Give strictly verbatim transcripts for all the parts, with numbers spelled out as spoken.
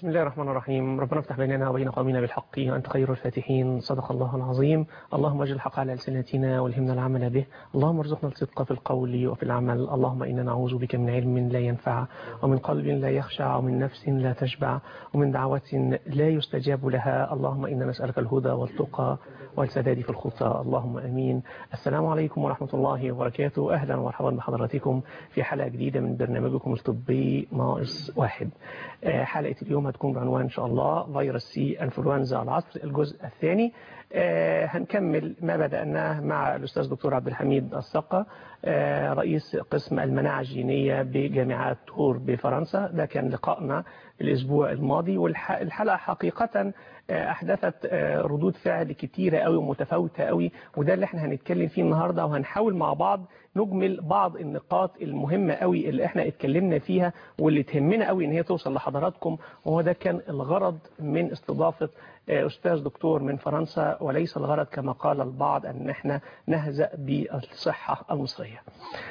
بسم الله الرحمن الرحيم. ربنا افتح بيننا وبين قومنا بالحق وأنت خير الفاتحين. صدق الله العظيم. اللهم اجعل الحق على ألسنتنا والهمنا العمل به. اللهم ارزقنا الصدق في القول وفي العمل. اللهم إنا نعوذ بك من علم لا ينفع ومن قلب لا يخشع ومن نفس لا تشبع ومن دعوة لا يستجاب لها. اللهم إنا نسألك الهدى والتقى والسداد في الخطى. اللهم أمين. السلام عليكم ورحمة الله وبركاته. أهلا ومرحبا بحضراتكم في حلقة جديدة من برنامجكم الطبي ناقص واحد. حلقة اليوم هتكون بعنوان إن شاء الله فيروس سي انفلونزا العصر الجزء الثاني. آه هنكمل ما بدأناه مع الأستاذ دكتور عبد الحميد السقا، آه رئيس قسم المناعة الجينية بجامعة تور بفرنسا. ده كان لقائنا الأسبوع الماضي، والحلقة حقيقة آه أحدثت آه ردود فعل كتيرة قوي ومتفاوتة قوي، وده اللي احنا هنتكلم فيه النهاردة، وهنحاول مع بعض نجمل بعض النقاط المهمة قوي اللي احنا اتكلمنا فيها واللي تهمنا قوي ان هي توصل لحضراتكم. وهو ده كان الغرض من استضافة أستاذ دكتور من فرنسا، وليس الغرض كما قال البعض أن احنا نهزأ بالصحة المصرية.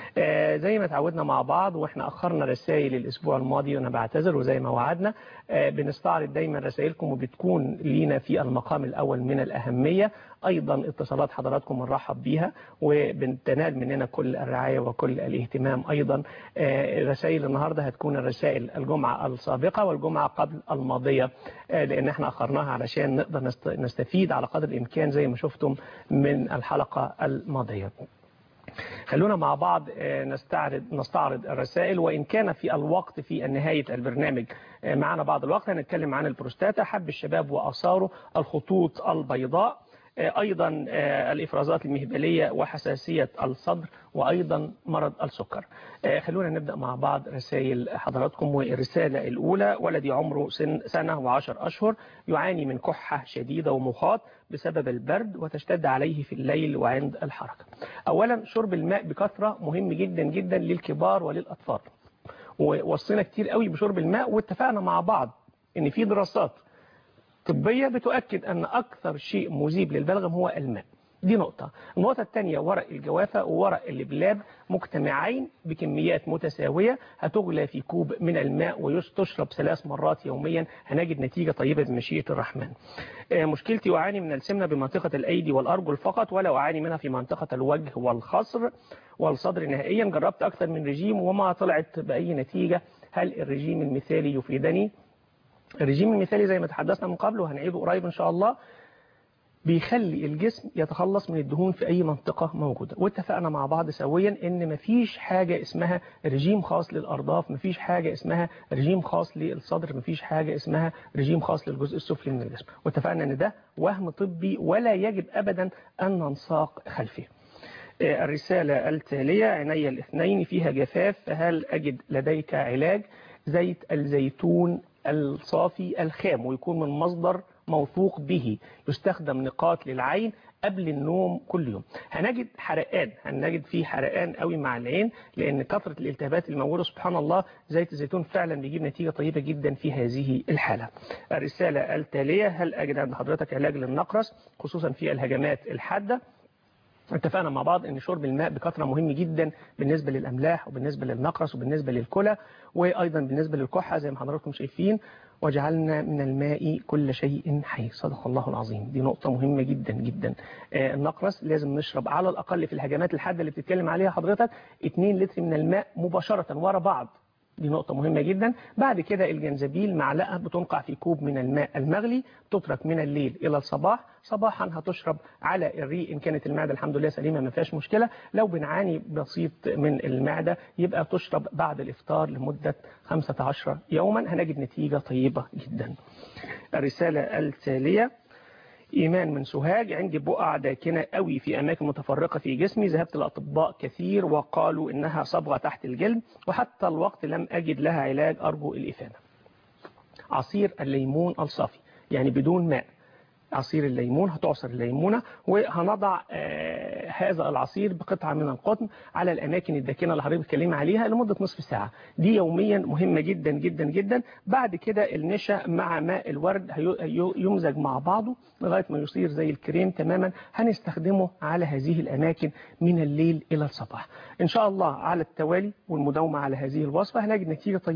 زي ما تعودنا مع بعض، واحنا أخرنا رسائل الأسبوع الماضي وأنا بعتذر، وزي ما وعدنا بنستعرض دايما رسائلكم وبتكون لينا في المقام الأول من الأهمية. أيضا اتصالات حضراتكم بنرحب بيها وبنتنال مننا كل الرعاية وكل الاهتمام. أيضا رسائل النهاردة هتكون الرسائل الجمعة السابقة والجمعة قبل الماضية، لأن احنا أخرناها علشان نقدر نستفيد على قدر الإمكان زي ما شفتم من الحلقة الماضية. خلونا مع بعض نستعرض نستعرض الرسائل، وإن كان في الوقت في نهاية البرنامج معنا بعض الوقت هنتكلم عن البروستاتا، حب الشباب وآثاره، الخطوط البيضاء، أيضا الإفرازات المهبلية وحساسية الصدر، وأيضا مرض السكر. خلونا نبدأ مع بعض رسائل حضراتكم. والرسالة الأولى: ولدي عمره سنة وعشر أشهر يعاني من كحة شديدة ومخاط بسبب البرد وتشتد عليه في الليل وعند الحركة. أولا، شرب الماء بكثرة مهم جدا جدا للكبار وللأطفال، ووصينا كتير قوي بشرب الماء، واتفقنا مع بعض إن في دراسات طبية بتؤكد أن أكثر شيء مذيب للبلغم هو الماء. دي نقطة. النقطة الثانية: ورق الجوافة وورق اللبلاب مجتمعين بكميات متساوية هتغلى في كوب من الماء وتشرب ثلاث مرات يوميا، هنجد نتيجة طيبة بمشيئة الرحمن. مشكلتي أعاني من السمنة بمنطقة الأيدي والأرجل فقط، ولا أعاني منها في منطقة الوجه والخصر والصدر نهائيا. جربت أكثر من رجيم وما طلعت بأي نتيجة. هل الرجيم المثالي يفيدني؟ الرجيم المثالي زي ما تحدثنا من قبل وهنعيده قريب إن شاء الله، بيخلي الجسم يتخلص من الدهون في أي منطقة موجودة. واتفقنا مع بعض سويا إن مفيش حاجة اسمها رجيم خاص للأرداف، مفيش حاجة اسمها رجيم خاص للصدر، مفيش حاجة اسمها رجيم خاص للجزء السفلي من الجسم. واتفقنا إن ده وهم طبي ولا يجب أبدا أن ننساق خلفه. الرسالة التالية: عيني الاثنين فيها جفاف، فهل أجد لديك علاج؟ زيت الزيتون الصافي الخام، ويكون من مصدر موثوق به، يستخدم نقاط للعين قبل النوم كل يوم. هنجد حرقان، هنجد فيه حرقان قوي مع العين، لأن كثرة الالتهابات الموجودة سبحان الله زيت الزيتون فعلا بيجيب نتيجة طيبة جدا في هذه الحالة. الرسالة التالية: هل أجد عند حضرتك علاج للنقرس خصوصا في الهجمات الحادة؟ اتفقنا مع بعض ان شرب الماء بكثرة مهم جدا بالنسبة للأملاح وبالنسبة للنقرس وبالنسبة للكلى، وأيضا بالنسبة للكحة زي ما حضراتكم شايفين. وجعلنا من الماء كل شيء حي. صدق الله العظيم. دي نقطة مهمة جدا جدا. آه النقرس لازم نشرب على الأقل في الهجمات الحادة اللي بتتكلم عليها حضرتك اتنين لتر من الماء مباشرة ورا بعض. دي نقطة مهمة جدا. بعد كده الجنزبيل معلقة بتنقع في كوب من الماء المغلي، تترك من الليل إلى الصباح. صباحا هتشرب على الريق إن كانت المعدة الحمد لله سليمة ما فيهاش مشكلة. لو بنعاني بسيط من المعدة يبقى تشرب بعد الإفطار لمدة خمسة عشر يوما، هنجد نتيجة طيبة جدا. الرسالة التالية: إيمان من سوهاج، عندي بقع داكنة قوي في أماكن متفرقة في جسمي، ذهبت لأطباء كثير وقالوا إنها صبغة تحت الجلد، وحتى الوقت لم أجد لها علاج، أرجو الإفادة. عصير الليمون الصافي، يعني بدون ماء، عصير الليمون، هتعصر الليمونة وهنضع آه هذا العصير بقطعة من القطن على الأماكن الداكنة اللي حضرتك بتكلمي عليها لمدة نصف ساعة. دي يوميا مهمة جدا جدا جدا. بعد كده النشا مع ماء الورد يمزج مع بعضه لغاية ما يصير زي الكريم تماما، هنستخدمه على هذه الأماكن من الليل إلى الصباح إن شاء الله على التوالي والمداومة على هذه الوصفة، هنجد نتيجة طيبة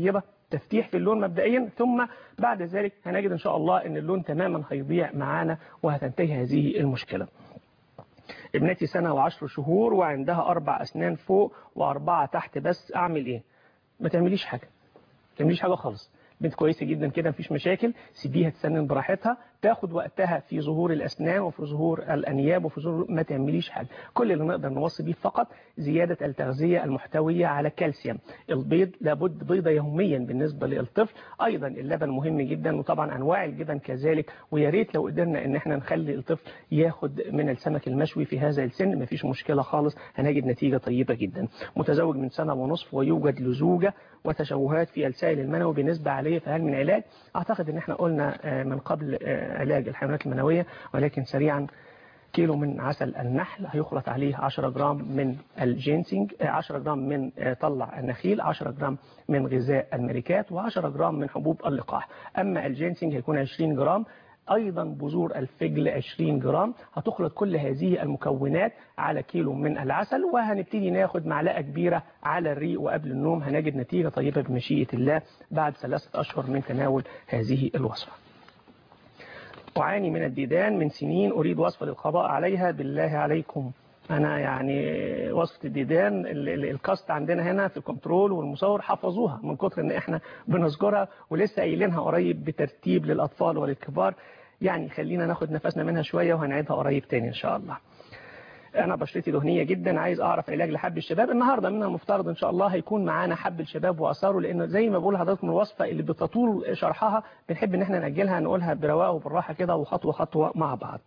تفتيح في اللون مبدئيا، ثم بعد ذلك هنجد إن شاء الله أن اللون تماما هيضيع معانا وهتنتهي هذه المشكلة. ابنتي سنة وعشر شهور وعندها أربع أسنان فوق وأربعة تحت، بس أعمل إيه؟ ما تعمليش حاجة، ما تعمليش حاجة خالص. بنت كويسة جدا كده، مفيش مشاكل، سيبيها تسنن براحتها، تاخد وقتها في ظهور الأسنان وفي ظهور الأنياب وفي ظهور، ما تعمليش حاجة. كل اللي نقدر نوصي بيه فقط زيادة التغذية المحتوية على كالسيوم. البيض لابد بيضة يوميا بالنسبة للطفل، أيضا اللبن مهم جدا، وطبعا أنواع الجبن كذلك. ويا ريت لو قدرنا إن احنا نخلي الطفل ياخد من السمك المشوي في هذا السن، مفيش مشكلة خالص، هنجد نتيجة طيبة جدا. متزوج من سنة ونصف ويوجد لزوجة وتشوهات في السائل المنوي بالنسبة عليه، فهل من علاج؟ أعتقد إن احنا قلنا من قبل علاج الحيوانات المنوية، ولكن سريعا. كيلو من عسل النحل هيخلط عليه عشرة جرام من الجينسينج، عشرة جرام من طلع النخيل، عشرة جرام من غذاء الملكات، وعشرة جرام من حبوب اللقاح. أما الجينسينج هيكون عشرين جرام، أيضا بذور الفجل عشرين جرام. هتخلط كل هذه المكونات على كيلو من العسل، وهنبتدي ناخد معلقة كبيرة على الريق وقبل النوم، هنجد نتيجة طيبة بمشيئة الله بعد ثلاثة أشهر من تناول هذه الوصفة. أعاني من الديدان من سنين، أريد وصفة للقضاء عليها بالله عليكم. أنا يعني وصفة الديدان الكاست عندنا هنا في الكنترول والمصور حفظوها من كتر إن إحنا بنذكرها، ولسه قايلينها قريب بترتيب للأطفال وللكبار. يعني خلينا ناخد نفسنا منها شوية وهنعيدها قريب تاني إن شاء الله. أنا بشرتي دهنية جدا، عايز أعرف علاج لحب الشباب. النهاردة من المفترض إن شاء الله هيكون معانا حب الشباب وأثاره، لأنه زي ما بقول لحضراتكم الوصفة اللي بتطول شرحها بنحب إن احنا نأجلها، نقولها برواقه وبالراحة كده وخطوة خطوة مع بعض.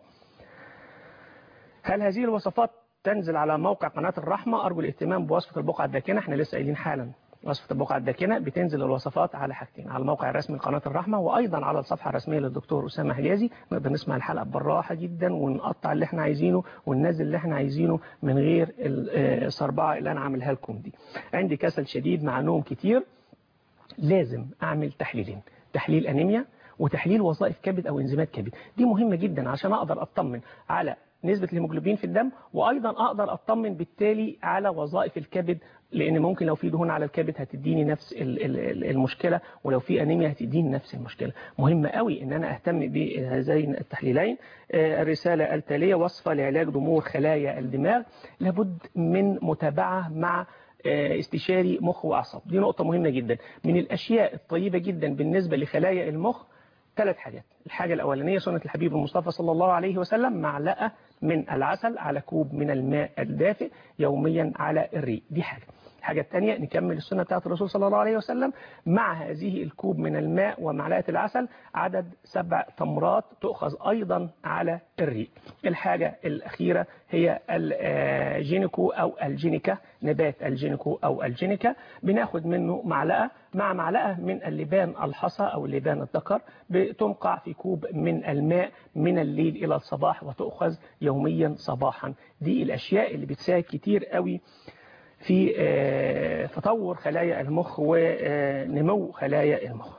هل هذه الوصفات تنزل على موقع قناة الرحمة؟ أرجو الاهتمام بوصفة البقعة الداكنة. احنا لسه قايلين حالا وصفة البقعة الداكنة بتنزل الوصفات على حاجتين، على الموقع الرسمي لقناة الرحمة، وأيضا على الصفحة الرسمية للدكتور أسامة حجازي. نقدر نسمع الحلقة بالراحة جدا ونقطع اللي احنا عايزينه وننزل اللي احنا عايزينه من غير الصربعة اللي أنا عاملها لكم دي. عندي كسل شديد مع نوم كتير، لازم أعمل تحليلين، تحليل أنيميا وتحليل وظائف كبد أو إنزيمات كبد. دي مهمة جدا عشان أقدر أطمن على نسبة الهيموجلوبين في الدم، وأيضا أقدر أطمن بالتالي على وظائف الكبد، لأن ممكن لو في دهون على الكبد هتديني نفس المشكلة، ولو في أنيميا هتديني نفس المشكلة. مهم قوي إن أنا أهتم بهذين التحليلين. الرسالة التالية وصفة لعلاج ضمور خلايا الدماغ، لابد من متابعة مع استشاري مخ وأعصاب. دي نقطة مهمة جدا. من الأشياء الطيبة جدا بالنسبة لخلايا المخ ثلاث حاجات. الحاجة الأولانية سنة الحبيب المصطفى صلى الله عليه وسلم، معلقة من العسل على كوب من الماء الدافئ يوميا على الريق، دي حاجة. الحاجة الثانية نكمل السنة بتاعت الرسول صلى الله عليه وسلم، مع هذه الكوب من الماء ومعلقة العسل عدد سبع تمرات تؤخذ أيضا على الريق. الحاجة الأخيرة هي الجينيكو أو الجينيكا، نبات الجينيكو أو الجينيكا، بناخد منه معلقة مع معلقة من اللبان الحصى أو اللبان الذكر، بتنقع في كوب من الماء من الليل إلى الصباح وتؤخذ يوميا صباحا. دي الأشياء اللي بتساعد كتير قوي في تطور خلايا المخ ونمو خلايا المخ.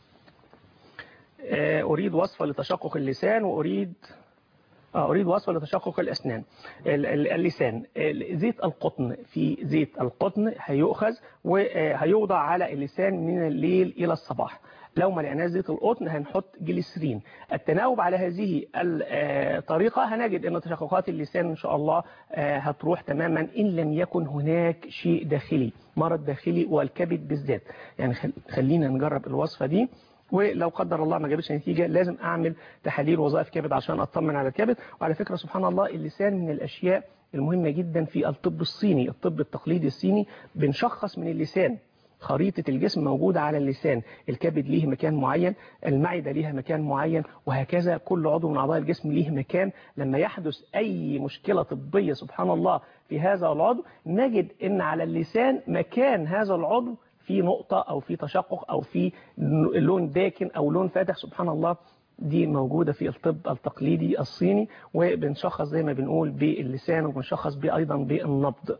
أريد وصفة لتشقق اللسان، وأريد أريد وصفة لتشقق الأسنان اللسان. زيت القطن، في زيت القطن هيؤخذ وهيوضع على اللسان من الليل إلى الصباح. لو ما لقيناش زيت القطن هنحط جليسرين. التناوب على هذه الطريقة هنجد أن تشققات اللسان إن شاء الله هتروح تماما، إن لم يكن هناك شيء داخلي، مرض داخلي والكبد بالذات. يعني خلينا نجرب الوصفة دي، ولو قدر الله ما جابتش نتيجة لازم أعمل تحاليل وظائف كبد عشان أطمن على الكبد. وعلى فكرة سبحان الله اللسان من الأشياء المهمة جدا في الطب الصيني، الطب التقليدي الصيني بنشخص من اللسان. خريطة الجسم موجودة على اللسان، الكبد ليه مكان معين، المعدة ليها مكان معين، وهكذا كل عضو من أعضاء الجسم ليه مكان. لما يحدث أي مشكلة طبية سبحان الله في هذا العضو، نجد أن على اللسان مكان هذا العضو في نقطة أو في تشقق أو في لون داكن أو لون فاتح. سبحان الله دي موجودة في الطب التقليدي الصيني، وبنشخص زي ما بنقول باللسان وبنشخص بيه أيضا بالنبض.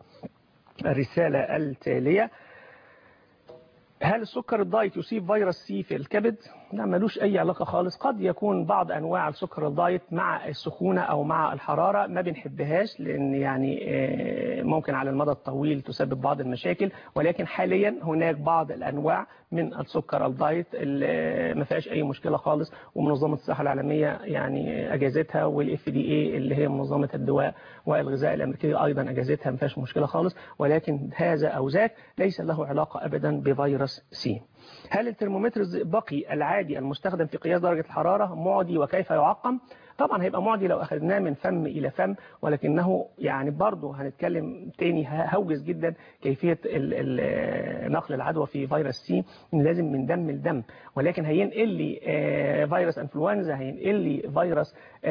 الرسالة التالية، هل السكر الدايت يصيب فيروس سي في الكبد؟ لا ملوش أي علاقة خالص. قد يكون بعض أنواع السكر الدايت مع السخونة أو مع الحرارة ما بنحبهاش، لأن يعني ممكن على المدى الطويل تسبب بعض المشاكل، ولكن حاليا هناك بعض الأنواع من السكر الدايت اللي ما فيهاش أي مشكلة خالص، ومنظمة الصحة العالمية يعني أجازتها، والإف دي إيه اللي هي منظمة الدواء والغذاء الأمريكية أيضا أجازتها، ما فيهاش مشكلة خالص. ولكن هذا أو ذاك ليس له علاقة أبدا بفيروس سي. هل الترمومتر الزئبقي العادي المستخدم في قياس درجة الحرارة معدي وكيف يعقم؟ طبعا هيبقى معدي لو أخذناه من فم إلى فم، ولكنه يعني برضه هنتكلم تاني هوجز جدا كيفية ال ال نقل العدوى في فيروس سي، لازم من دم لدم. ولكن هينقل لي فيروس انفلونزا، هينقل لي فيروس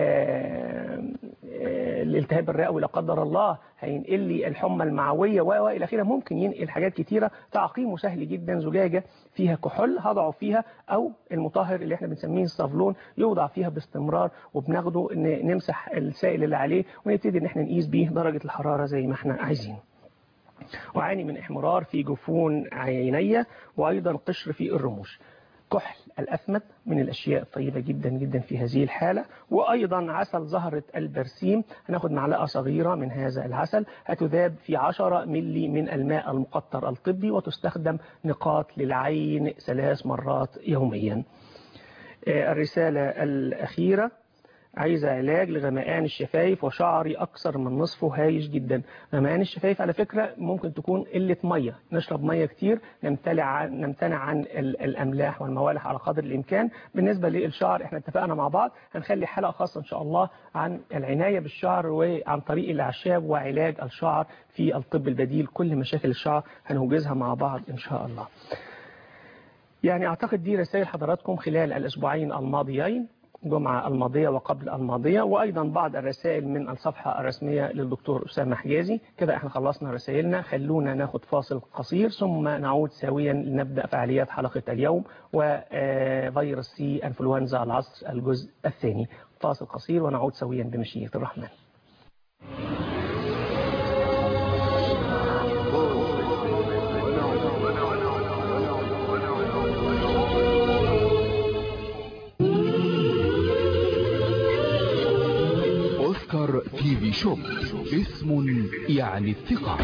الالتهاب الرئوي لا قدر الله، هينقل لي الحمى المعوية والى اخره. ممكن ينقل حاجات كتيرة. تعقيمه سهل جدا، زجاجة فيها كحول هضعه فيها، او المطهر اللي احنا بنسميه الصافلون يوضع فيها باستمرار، وبناخده ان نمسح السائل اللي عليه ونبتدي ان احنا نقيس بيه درجة الحرارة زي ما احنا عايزين. وعاني من احمرار في جفون عيني، وايضا قشر في الرموش. كحل الأثمد من الأشياء الطيبة جدا جدا في هذه الحالة. وأيضا عسل زهرة البرسيم، هناخد معلقة صغيرة من هذا العسل، هتذاب في عشرة ملي من الماء المقطر الطبي، وتستخدم نقاط للعين ثلاث مرات يوميا. الرسالة الأخيرة: عايزة علاج لغمقان الشفايف وشعري أكثر من نصفه هايش جدا. غمقان الشفايف على فكرة ممكن تكون قلة مية، نشرب مية كتير، نمتنع نمتنع عن الأملاح والموالح على قدر الإمكان. بالنسبة للشعر احنا اتفقنا مع بعض هنخلي حلقة خاصة إن شاء الله عن العناية بالشعر وعن طريق الأعشاب وعلاج الشعر في الطب البديل. كل مشاكل الشعر هنوجزها مع بعض إن شاء الله. يعني أعتقد دي رسائل حضراتكم خلال الأسبوعين الماضيين، الجمعة الماضية وقبل الماضية، وأيضا بعض الرسائل من الصفحة الرسمية للدكتور أسامة حجازي. كده احنا خلصنا رسائلنا، خلونا ناخد فاصل قصير ثم نعود سويا لنبدأ فعاليات حلقة اليوم وفيروس سي انفلونزا العصر الجزء الثاني. فاصل قصير ونعود سويا بمشيئة الرحمن. أوسكار تي في شوب، اسم يعني الثقة.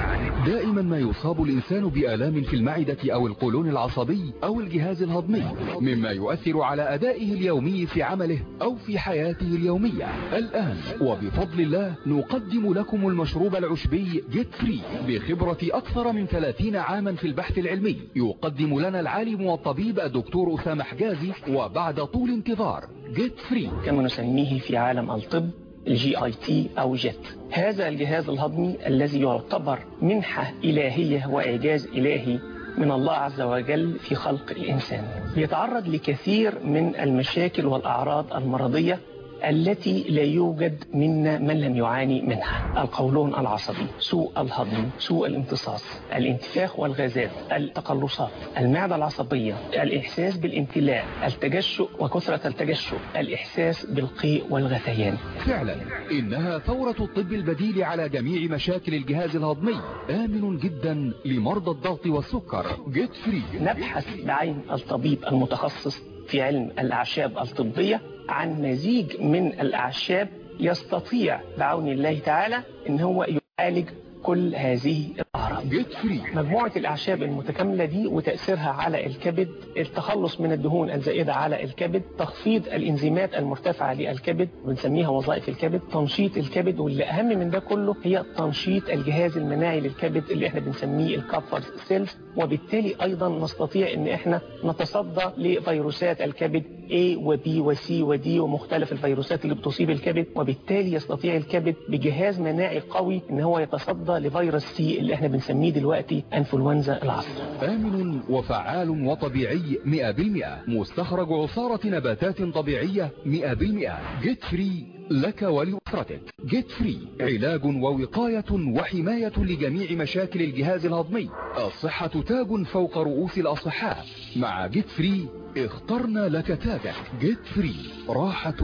دائما ما يصاب الإنسان بآلام في المعدة أو القولون العصبي أو الجهاز الهضمي، مما يؤثر على أدائه اليومي في عمله أو في حياته اليومية. الآن وبفضل الله نقدم لكم المشروب العشبي جيت فري بخبرة أكثر من ثلاثين عاما في البحث العلمي. يقدم لنا العالم والطبيب الدكتور أسامة حجازي، وبعد طول انتظار جيت فري كما نسميه في عالم الطب الجي اي تي او جيت. هذا الجهاز الهضمي الذي يعتبر منحة إلهية وإعجاز إلهي من الله عز وجل في خلق الإنسان، يتعرض لكثير من المشاكل والأعراض المرضية التي لا يوجد منا من لم يعاني منها: القولون العصبي، سوء الهضم، سوء الامتصاص، الانتفاخ والغازات، التقلصات، المعدة العصبية، الإحساس بالامتلاء، التجشؤ وكثرة التجشؤ، الإحساس بالقيء والغثيان. فعلا إنها ثورة الطب البديل على جميع مشاكل الجهاز الهضمي، آمن جدا لمرضى الضغط والسكر. جيت فري. نبحث بعين الطبيب المتخصص في علم الأعشاب الطبية عن مزيج من الأعشاب يستطيع بعون الله تعالى إن هو يعالج كل هذه الأعراض. جيت فري. مجموعة الأعشاب المتكاملة دي وتأثيرها على الكبد، التخلص من الدهون الزائدة على الكبد، تخفيض الإنزيمات المرتفعة للكبد بنسميها وظائف الكبد، تنشيط الكبد، واللي أهم من ده كله هي تنشيط الجهاز المناعي للكبد اللي احنا بنسميه الكابفر سيلز. وبالتالي أيضا نستطيع إن احنا نتصدى لفيروسات الكبد A و B و C و D ومختلف الفيروسات اللي بتصيب الكبد، وبالتالي يستطيع الكبد بجهاز مناعي قوي إن هو يتصدى لفيروس سي اللي احنا بنسميه دلوقتي انفلونزا العصر. آمن وفعال وطبيعي مئة بالمئة، مستخرج عصارة نباتات طبيعية مئة بالمئة. جيت فري لك ولأسرتك. جيت فري علاج ووقاية وحماية لجميع مشاكل الجهاز الهضمي. الصحة تاج فوق رؤوس الأصحاء. مع جيت فري اخترنا لك تاجك. جيت فري راحة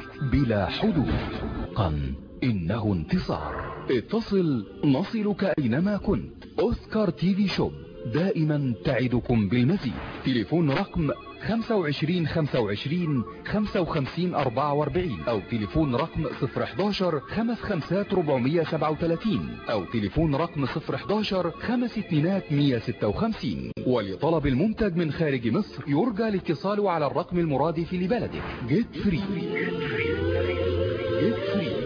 بلا حدود. قم إنه انتصار. اتصل نصلك أينما كنت. أوسكار تي في شوب دائما تعدكم بالمزيد. تليفون رقم خمسة وعشرين خمسة وعشرين خمسة وخمسين أربعة وأربعين أو تليفون رقم صفر حداشر خمس خمسات ربعمية سبعة وتلاتين أو تليفون رقم صفر حداشر خمس اتنينات مية ستة وخمسين. ولطلب المنتج من خارج مصر يرجى الاتصال على الرقم المرادف لبلدك. جيت فري. جيت فري.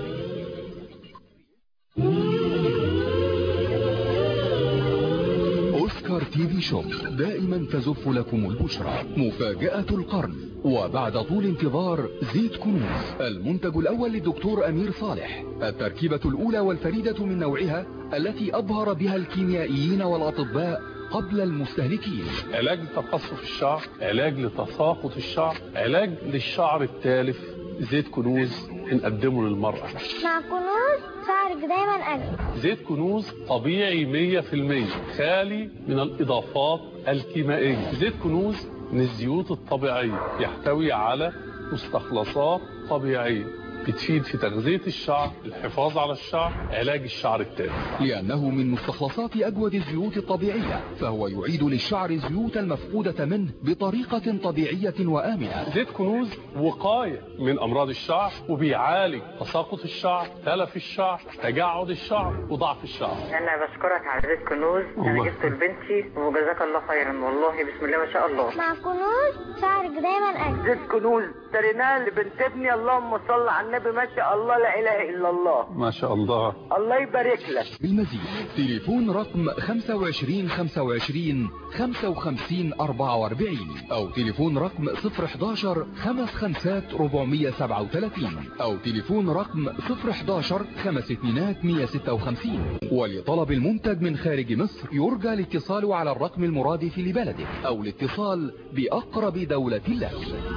أوسكار تي في شوب دائما تزف لكم البشرى. مفاجأة القرن وبعد طول انتظار زيت كنوز، المنتج الأول للدكتور أمير صالح، التركيبة الأولى والفريدة من نوعها التي أبهر بها الكيميائيين والأطباء قبل المستهلكين. علاج لتقصف الشعر، علاج لتساقط الشعر، علاج للشعر التالف. زيت كنوز بنقدمه للمرأة. مع كنوز شعرك دايما أجمل. زيت كنوز طبيعي مية في المية، خالي من الإضافات الكيميائية. زيت كنوز من الزيوت الطبيعية، يحتوي على مستخلصات طبيعية بتفيد في تغذية الشعر، الحفاظ على الشعر، علاج الشعر التالف. لأنه من مستخلصات أجود الزيوت الطبيعية، فهو يعيد للشعر الزيوت المفقودة منه بطريقة طبيعية وآمنة. زيت كنوز وقاية من أمراض الشعر، وبيعالج تساقط الشعر، تلف الشعر، تجعد الشعر، وضعف الشعر. أنا بشكرك على زيت كنوز، أنا جبته لبنتي وجزاك الله خيرا، والله بسم الله ما شاء الله. مع كنوز شعرك دايما أجمل. زيت كنوز اشتريناه لبنت ابني، اللهم صل على النبي، ما شاء الله لا اله الا الله. ما شاء الله. الله يبارك لك. بالمزيد تليفون رقم خمسة وعشرين خمسة وعشرين خمسة وخمسين أربعة وأربعين أو تليفون رقم صفر حداشر خمس خمسات ربعمية سبعة وتلاتين أو تليفون رقم صفر حداشر خمس اتنينات مية ستة وخمسين. ولطلب المنتج من خارج مصر يرجى الاتصال على الرقم المرادف لبلدك أو الاتصال بأقرب دولة لك.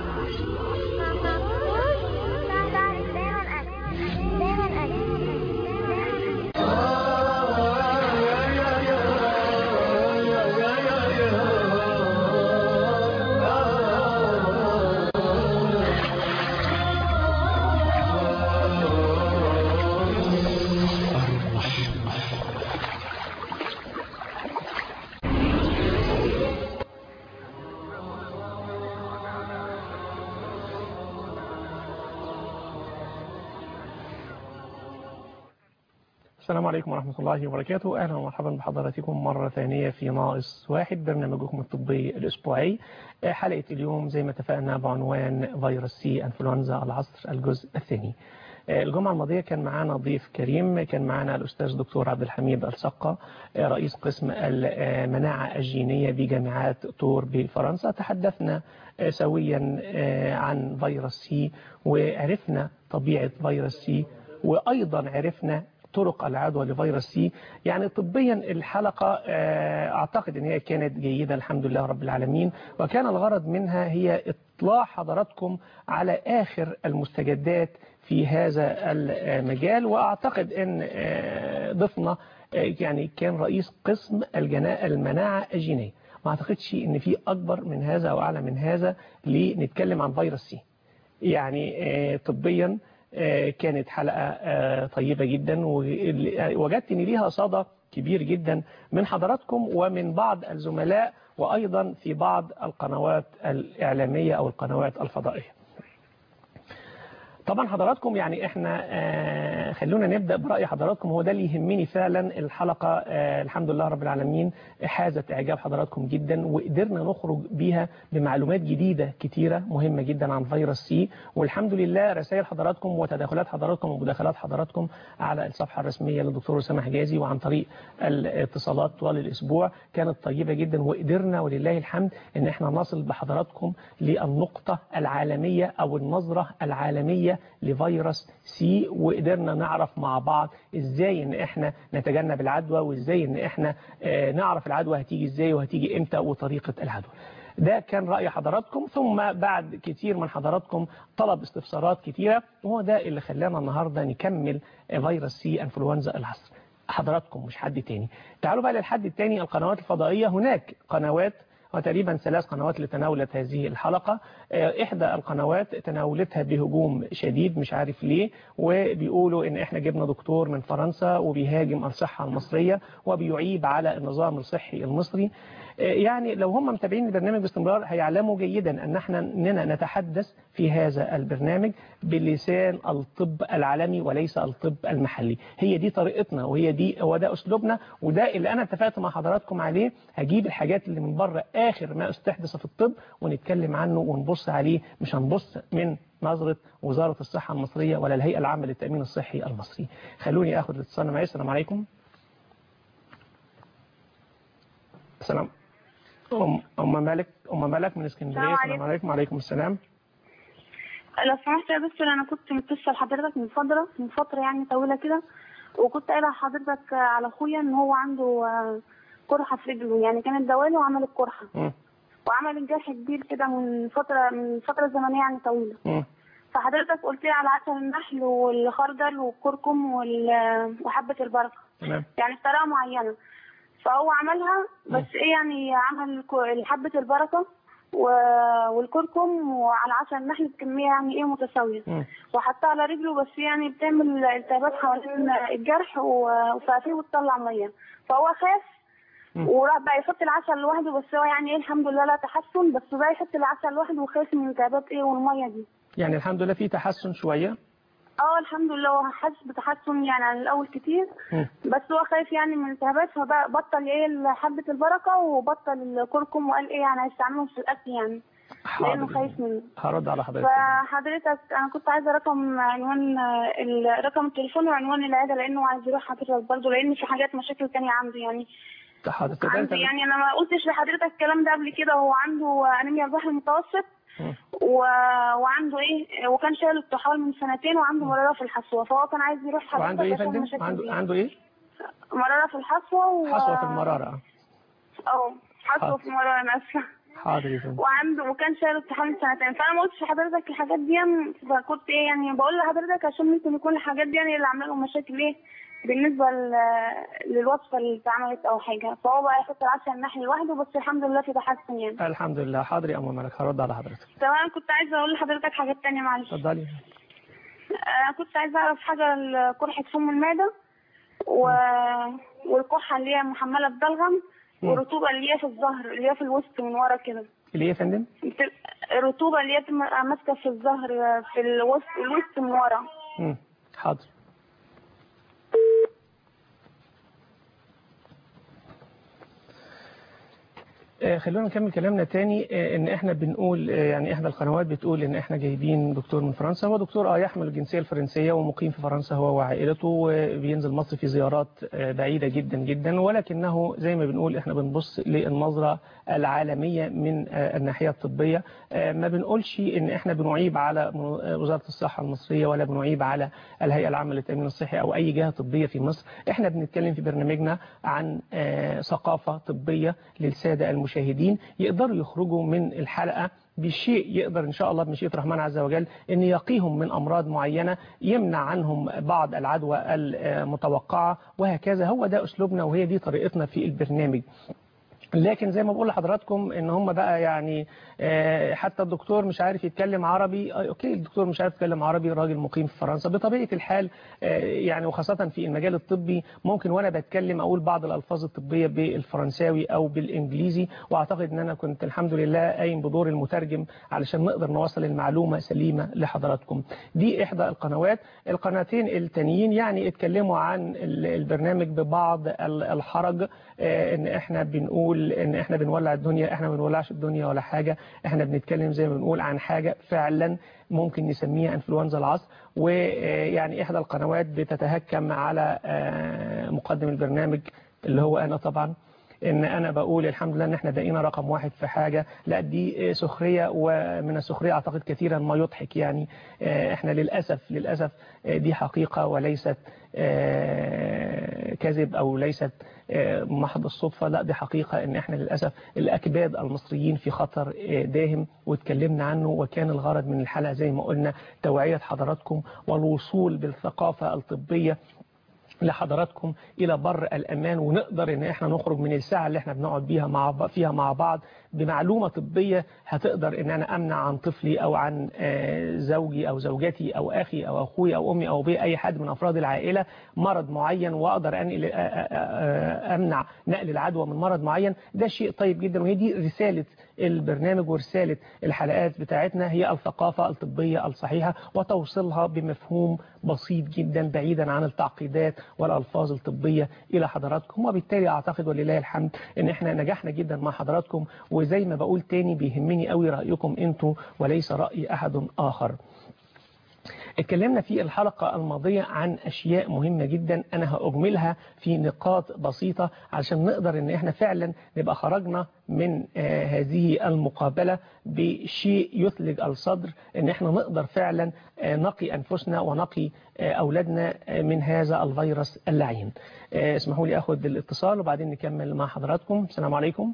السلام عليكم ورحمة الله وبركاته. أهلا ومرحبا بحضراتكم مرة ثانية في ناقص واحد، برنامجكم الطبي الأسبوعي. حلقة اليوم زي ما اتفقنا بعنوان فيروس سي انفلونزا العصر الجزء الثاني. الجمعة الماضية كان معنا ضيف كريم، كان معنا الأستاذ دكتور عبد الحميد السقا رئيس قسم المناعة الجينية بجامعات تور بفرنسا. تحدثنا سويا عن فيروس سي وعرفنا طبيعة فيروس سي، وأيضا عرفنا طرق العدوى لفيروس سي. يعني طبيا الحلقة أعتقد أن هي كانت جيدة الحمد لله رب العالمين، وكان الغرض منها هي إطلاع حضراتكم على آخر المستجدات في هذا المجال. وأعتقد أن ضيفنا يعني كان رئيس قسم المناعة الجينية، ما أعتقدش أن في أكبر من هذا أو أعلى من هذا لنتكلم عن فيروس سي. يعني طبيا كانت حلقة طيبة جدا، ووجدت ان ليها صدى كبير جدا من حضراتكم ومن بعض الزملاء، وأيضا في بعض القنوات الإعلامية أو القنوات الفضائية. طبعا حضراتكم يعني احنا آه خلونا نبدأ برأي حضراتكم، هو ده اللي يهمني فعلا. الحلقة آه الحمد لله رب العالمين حازت إعجاب حضراتكم جدا، وقدرنا نخرج بيها بمعلومات جديدة كتيرة مهمة جدا عن فيروس سي. والحمد لله رسائل حضراتكم وتداخلات حضراتكم ومداخلات حضراتكم على الصفحة الرسمية للدكتور أسامة حجازي وعن طريق الاتصالات طوال الأسبوع كانت طيبة جدا، وقدرنا ولله الحمد ان احنا نصل بحضراتكم للنقطة العالمية أو النظرة العالمية لفيروس سي، وقدرنا نعرف مع بعض ازاي ان احنا نتجنب العدوى، وازاي ان احنا نعرف العدوى هتيجي ازاي وهتيجي امتى وطريقة العدوى. ده كان رأي حضراتكم، ثم بعد كتير من حضراتكم طلب استفسارات كتيرة، وهو ده اللي خلانا النهاردة نكمل فيروس سي انفلونزا العصر. حضراتكم مش حد تاني. تعالوا بقى للحد التاني، القنوات الفضائية. هناك قنوات وتقريبا ثلاث قنوات اللي تناولت هذه الحلقة. إحدى القنوات تناولتها بهجوم شديد مش عارف ليه، وبيقولوا إن إحنا جبنا دكتور من فرنسا وبيهاجم الصحة المصرية وبيعيب على النظام الصحي المصري. يعني لو هم متابعين البرنامج باستمرار هيعلموا جيدا أن احنا اننا نتحدث في هذا البرنامج بلسان الطب العالمي وليس الطب المحلي. هي دي طريقتنا وهي دي وده أسلوبنا، وده اللي أنا اتفقت مع حضراتكم عليه. هجيب الحاجات اللي من بره آخر ما استحدث في الطب ونتكلم عنه ونبص عليه، مش هنبص من نظرة وزارة الصحة المصرية ولا الهيئة العامة للتأمين الصحي المصري. خلوني أخذ الاتصال معي. السلام عليكم. السلام. أم أم مالك أم مالك من اسكندرية. السلام عليكم. وعليكم السلام. لو سمحت يا دكتور، أنا كنت متصل حضرتك من فترة من فترة يعني طويلة كده، وكنت قايلة لحضرتك على أخويا إن هو عنده قرحة في رجله، يعني كانت دواله وعملت قرحة م. وعمل الجرح كبير كده من فترة من فترة زمنية يعني طويلة. م. فحضرتك قلت لي على عسل النحل والخردل والكركم وحبة البركة تمام، يعني بطريقة معينة. فهو عملها بس م. ايه يعني عمل حبة البركة والكركم وعلى عسل النحل بكمية يعني ايه متساوية، وحطها على رجله، بس يعني بتعمل التهابات حوالين الجرح وفيه وتطلع مية. فهو خاف وراح بقى يحط العسل لوحده، بس هو يعني ايه الحمد لله لا تحسن، بس بقى يحط العسل لوحده وخاف من التهابات ايه والمية دي. يعني الحمد لله في تحسن شوية. اه الحمد لله هو حاسس بتحسن يعني عن الاول كتير، م. بس هو خايف يعني من الالتهابات، فبقى بطل ايه حبة البركة وبطل الكركم، وقال ايه يعني هيستعملهم في الاكل يعني لانه خايف منه. هرد على حضرتك. فحضرتك انا كنت عايزه رقم عنوان رقم التليفون وعنوان العياده، لانه عايز يروح حضرتك برضه، لان في حاجات مشاكل ثانيه عنده يعني. حضرتك عندي يعني انا ما قلتش لحضرتك الكلام ده قبل كده. هو عنده انيميا البحر المتوسط و... وعنده ايه وكان شايل الطحال من سنتين، وعنده مراره في الحصوه، فهو كان عايز يروح حضرتك. وعنده ايه يا فندم؟ عنده عنده ايه؟ مراره في الحصوه و... حصوه في المراره. اه حصوه في المراره انا اسفه. حاضر يا فندم. وعنده وكان شايل الطحال من سنتين، فانا ما قلتش لحضرتك الحاجات دي، فكنت ايه يعني بقول لحضرتك عشان ممكن يكون الحاجات دي يعني اللي عامله له مشاكل ايه بالنسبه للوصفه اللي اتعملت او حاجه. فهو بقى يحط العسل النحل لوحده، بس الحمد لله في تحسن يعني. الحمد لله. حاضر يا ام مالك، هرد على حضرتك. تمام. كنت عايزه اقول لحضرتك حاجات ثانيه معلش. اتفضلي. انا كنت عايزه اعرف حاجه قرحه فم المعده و... والكحه اللي هي محمله ببلغم، والرطوبه اللي هي في الظهر اللي هي في الوسط من ورا كده. اللي هي يا فندم؟ الرطوبه اللي هي ماسكه في الظهر في الوسط الوسط من ورا. امم حاضر. خلونا نكمل كلامنا تاني. ان احنا بنقول يعني احدى القنوات بتقول ان احنا جايبين دكتور من فرنسا. هو دكتور اه يحمل الجنسية الفرنسية ومقيم في فرنسا هو وعائلته، وبينزل مصر في زيارات بعيدة جدا جدا، ولكنه زي ما بنقول احنا بنبص للنظرة العالمية من الناحية الطبية. ما بنقولش ان احنا بنعيب على وزارة الصحة المصرية ولا بنعيب على الهيئة العامة للتأمين الصحي او اي جهة طبية في مصر. احنا بنتكلم في برنامجنا عن ثقافة طبية للسادة المشاهدين، يقدروا يخرجوا من الحلقة بشيء يقدر إن شاء الله بمشيئة الرحمن عز وجل أن يقيهم من أمراض معينة، يمنع عنهم بعض العدوى المتوقعة، وهكذا. هو ده أسلوبنا وهي دي طريقتنا في البرنامج. لكن زي ما بقول لحضراتكم ان هم بقى يعني حتى الدكتور مش عارف يتكلم عربي. اوكي الدكتور مش عارف يتكلم عربي، راجل مقيم في فرنسا بطبيعة الحال يعني، وخاصة في المجال الطبي ممكن وانا بتكلم اقول بعض الالفاظ الطبية بالفرنساوي او بالانجليزي، واعتقد ان انا كنت الحمد لله قايم بدور المترجم علشان نقدر نوصل المعلومة سليمة لحضراتكم. دي احدى القنوات. القناتين التانيين يعني اتكلموا عن البرنامج ببعض الحرج، ان احنا بنقول ان احنا بنولع الدنيا. احنا ما بنولعش الدنيا ولا حاجة، احنا بنتكلم زي ما بنقول عن حاجة فعلا ممكن نسميها انفلونزا العصر. ويعني احدى القنوات بتتهكم على مقدم البرنامج اللي هو انا طبعا، ان انا بقول الحمد لله ان احنا بقينا رقم واحد في حاجة. لا دي سخرية، ومن السخرية اعتقد كثيرا ما يضحك يعني. احنا للأسف للأسف دي حقيقة وليست كذب او ليست محض الصدفة. لا دي حقيقة ان احنا للأسف الأكباد المصريين في خطر داهم، واتكلمنا عنه، وكان الغرض من الحلقة زي ما قلنا توعية حضراتكم والوصول بالثقافة الطبية لحضراتكم إلى بر الأمان، ونقدر إن إحنا نخرج من الساعة اللي إحنا بنقعد بيها مع فيها مع بعض بمعلومة طبية هتقدر إن أنا أمنع عن طفلي أو عن زوجي أو زوجتي أو أخي أو أخوي أو أمي أو أبي أي حد من أفراد العائلة مرض معين، وأقدر أنقل أمنع نقل العدوى من مرض معين. ده شيء طيب جدا، وهي دي رسالة البرنامج ورسالة الحلقات بتاعتنا، هي الثقافة الطبية الصحيحة وتوصيلها بمفهوم بسيط جدا بعيدا عن التعقيدات والألفاظ الطبية إلى حضراتكم. وبالتالي أعتقد ولله الحمد إن إحنا نجحنا جدا مع حضراتكم، وزي ما بقول تاني بيهمني قوي رأيكم أنتوا وليس رأي أحد آخر. اتكلمنا في الحلقة الماضية عن أشياء مهمة جدا، أنا هأجملها في نقاط بسيطة علشان نقدر إن إحنا فعلا نبقى خرجنا من آه هذه المقابلة بشيء يثلج الصدر، إن إحنا نقدر فعلا آه نقي أنفسنا ونقي آه أولادنا آه من هذا الفيروس اللعين. آه اسمحوا لي أخذ الاتصال وبعدين نكمل مع حضراتكم. السلام عليكم.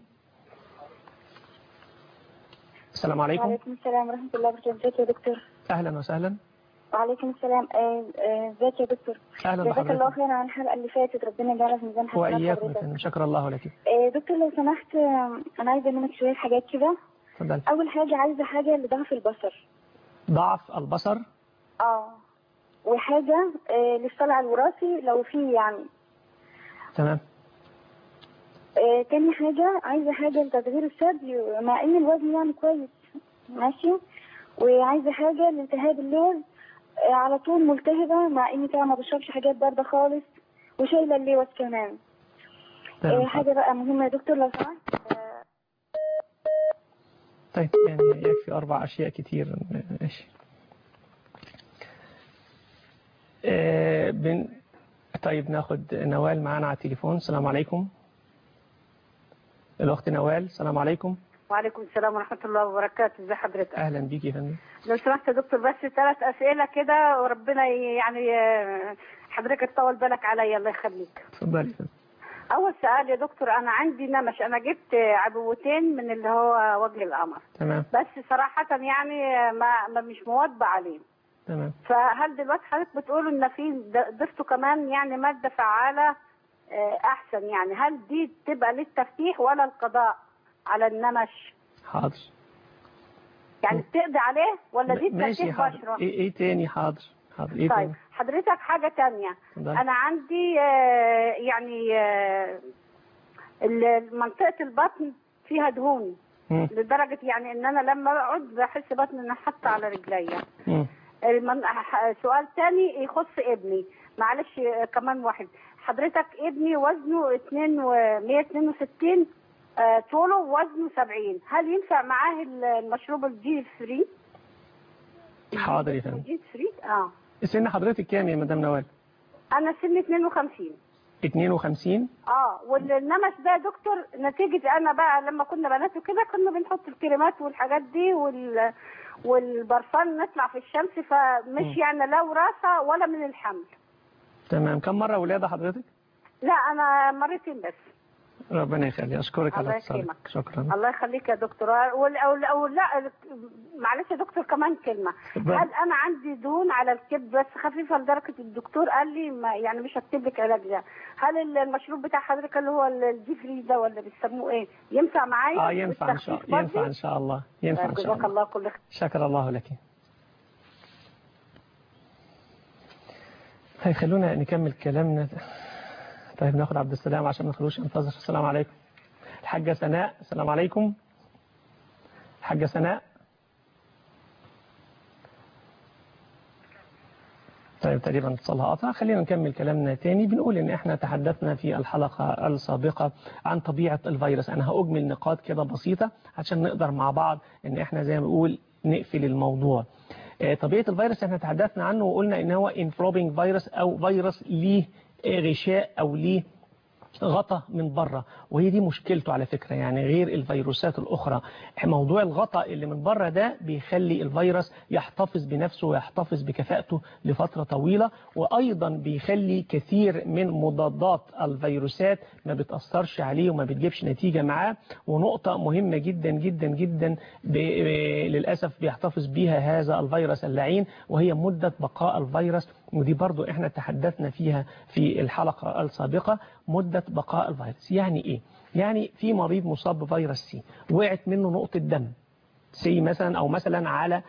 السلام عليكم. وعليكم السلام ورحمة الله وبركاته يا دكتور. أهلا وسهلا. وعليكم السلام. ازيك يا دكتور؟ اهلا جزاك بحضرتك. الله خير على الحلقه اللي فاتت، ربنا يجعلها في ميزان حسنات واياكم. حضرتك. شكر الله لك. دكتور لو سمحت انا عايزه منك شويه حاجات كده. اتفضل. اول حاجه عايزه حاجه لضعف البصر. ضعف البصر. اه وحاجه آه للصلع الوراثي لو في يعني. تمام. آه تاني حاجه عايزه حاجه لتدغير الثدي مع ان الوزن يعني كويس ماشي، وعايزه حاجه لالتهاب اللوز على طول ملتهبة مع اني طبعا ما بشربش حاجات باردة خالص، وشايلة اللوز كمان. آه حاجة بقى مهمة يا دكتور لو سمحت. آه طيب يعني يكفي أربع أشياء كتير. ماشي. آه بن... طيب ناخد نوال معانا على التليفون. السلام عليكم. الأخت نوال. السلام عليكم. وعليكم السلام ورحمة الله وبركاته. ازي حضرتك؟ أهلا بيكي يا فندم. لو سمحت يا دكتور بس ثلاث أسئلة كده وربنا يعني حضرتك تطول بالك عليا الله يخليك. اتفضلي. أول سؤال يا دكتور، أنا عندي نمش، أنا جبت عبوتين من اللي هو وجه القمر. تمام. بس صراحة يعني ما, ما مش مواظبة عليه. تمام. فهل دلوقتي حضرتك بتقولوا إن في ضفتوا كمان يعني مادة فعالة أحسن، يعني هل دي تبقى للتفتيح ولا القضاء على النمش؟ حاضر. يعني بتقضي عليه ولا دي تفتيح بشرة؟ ايه ايه تاني؟ حاضر حاضر. ايه طيب تاني؟ حضرتك حاجة تانية. ده. انا عندي آه يعني آه منطقة البطن فيها دهون م. لدرجة يعني ان انا لما اقعد بحس بطني انها حاطة على رجليا. المن... سؤال تاني يخص ابني، معلش كمان واحد. حضرتك ابني وزنه مية اتنين وستين، آه طوله وزنه سبعين، هل ينفع معاه المشروب الجي فري؟ حاضر يا فندم. الجي فري اه. سن حضرتك كام يا مدام نوال؟ انا سني اتنين وخمسين. اتنين وخمسين؟ اه. والنمش ده يا دكتور نتيجة انا بقى لما كنا بنات وكده كنا بنحط الكريمات والحاجات دي وال والبرفان نطلع في الشمس، فمش م. يعني لا وراثة ولا من الحمل. تمام. كم مرة ولادة حضرتك؟ لا انا مرتين بس. ربنا يخلي. اشكرك على اتصالك. شكرا. الله يخليك يا دكتور. وال او او لا معلش يا دكتور كمان كلمه. هل انا عندي دهون على الكبد بس خفيفه لدرجه الدكتور قال لي ما يعني مش هكتب لك علاج ده، هل المشروب بتاع حضرتك اللي هو الجي فري ده ولا بيسموه ايه ينفع معايا؟ اه ينفع ان شاء الله. ينفع ان شاء الله. ينفع ان شاء الله. جزاك الله كل خير. شكر الله لك. طيب خلونا نكمل كلامنا. طيب ناخد عبد السلام عشان ما نخلوش ينتظر. السلام عليكم. الحاجة سناء. السلام عليكم. الحاجة سناء. طيب تقريبا اتصالها قطع. خلينا نكمل كلامنا تاني. بنقول ان احنا تحدثنا في الحلقة السابقة عن طبيعة الفيروس. انا هأجمل نقاط كده بسيطة عشان نقدر مع بعض ان احنا زي ما بنقول نقفل الموضوع. طبيعة الفيروس احنا تحدثنا عنه وقلنا ان هو انفروبينج فيروس او فيروس ليه غشاء او ليه غطا من بره، وهي دي مشكلته على فكرة. يعني غير الفيروسات الأخرى موضوع الغطا اللي من بره ده بيخلي الفيروس يحتفظ بنفسه ويحتفظ بكفاءته لفترة طويلة، وأيضا بيخلي كثير من مضادات الفيروسات ما بتأثرش عليه وما بتجيبش نتيجة معاه. ونقطة مهمة جدا جدا جدا للأسف بيحتفظ بيها هذا الفيروس اللعين، وهي مدة بقاء الفيروس ودي برضو احنا تحدثنا فيها في الحلقة السابقة، مدة بقاء الفيروس. يعني ايه؟ يعني في مريض مصاب بفيروس سي وقعت منه نقطة دم سي مثلا، او مثلا على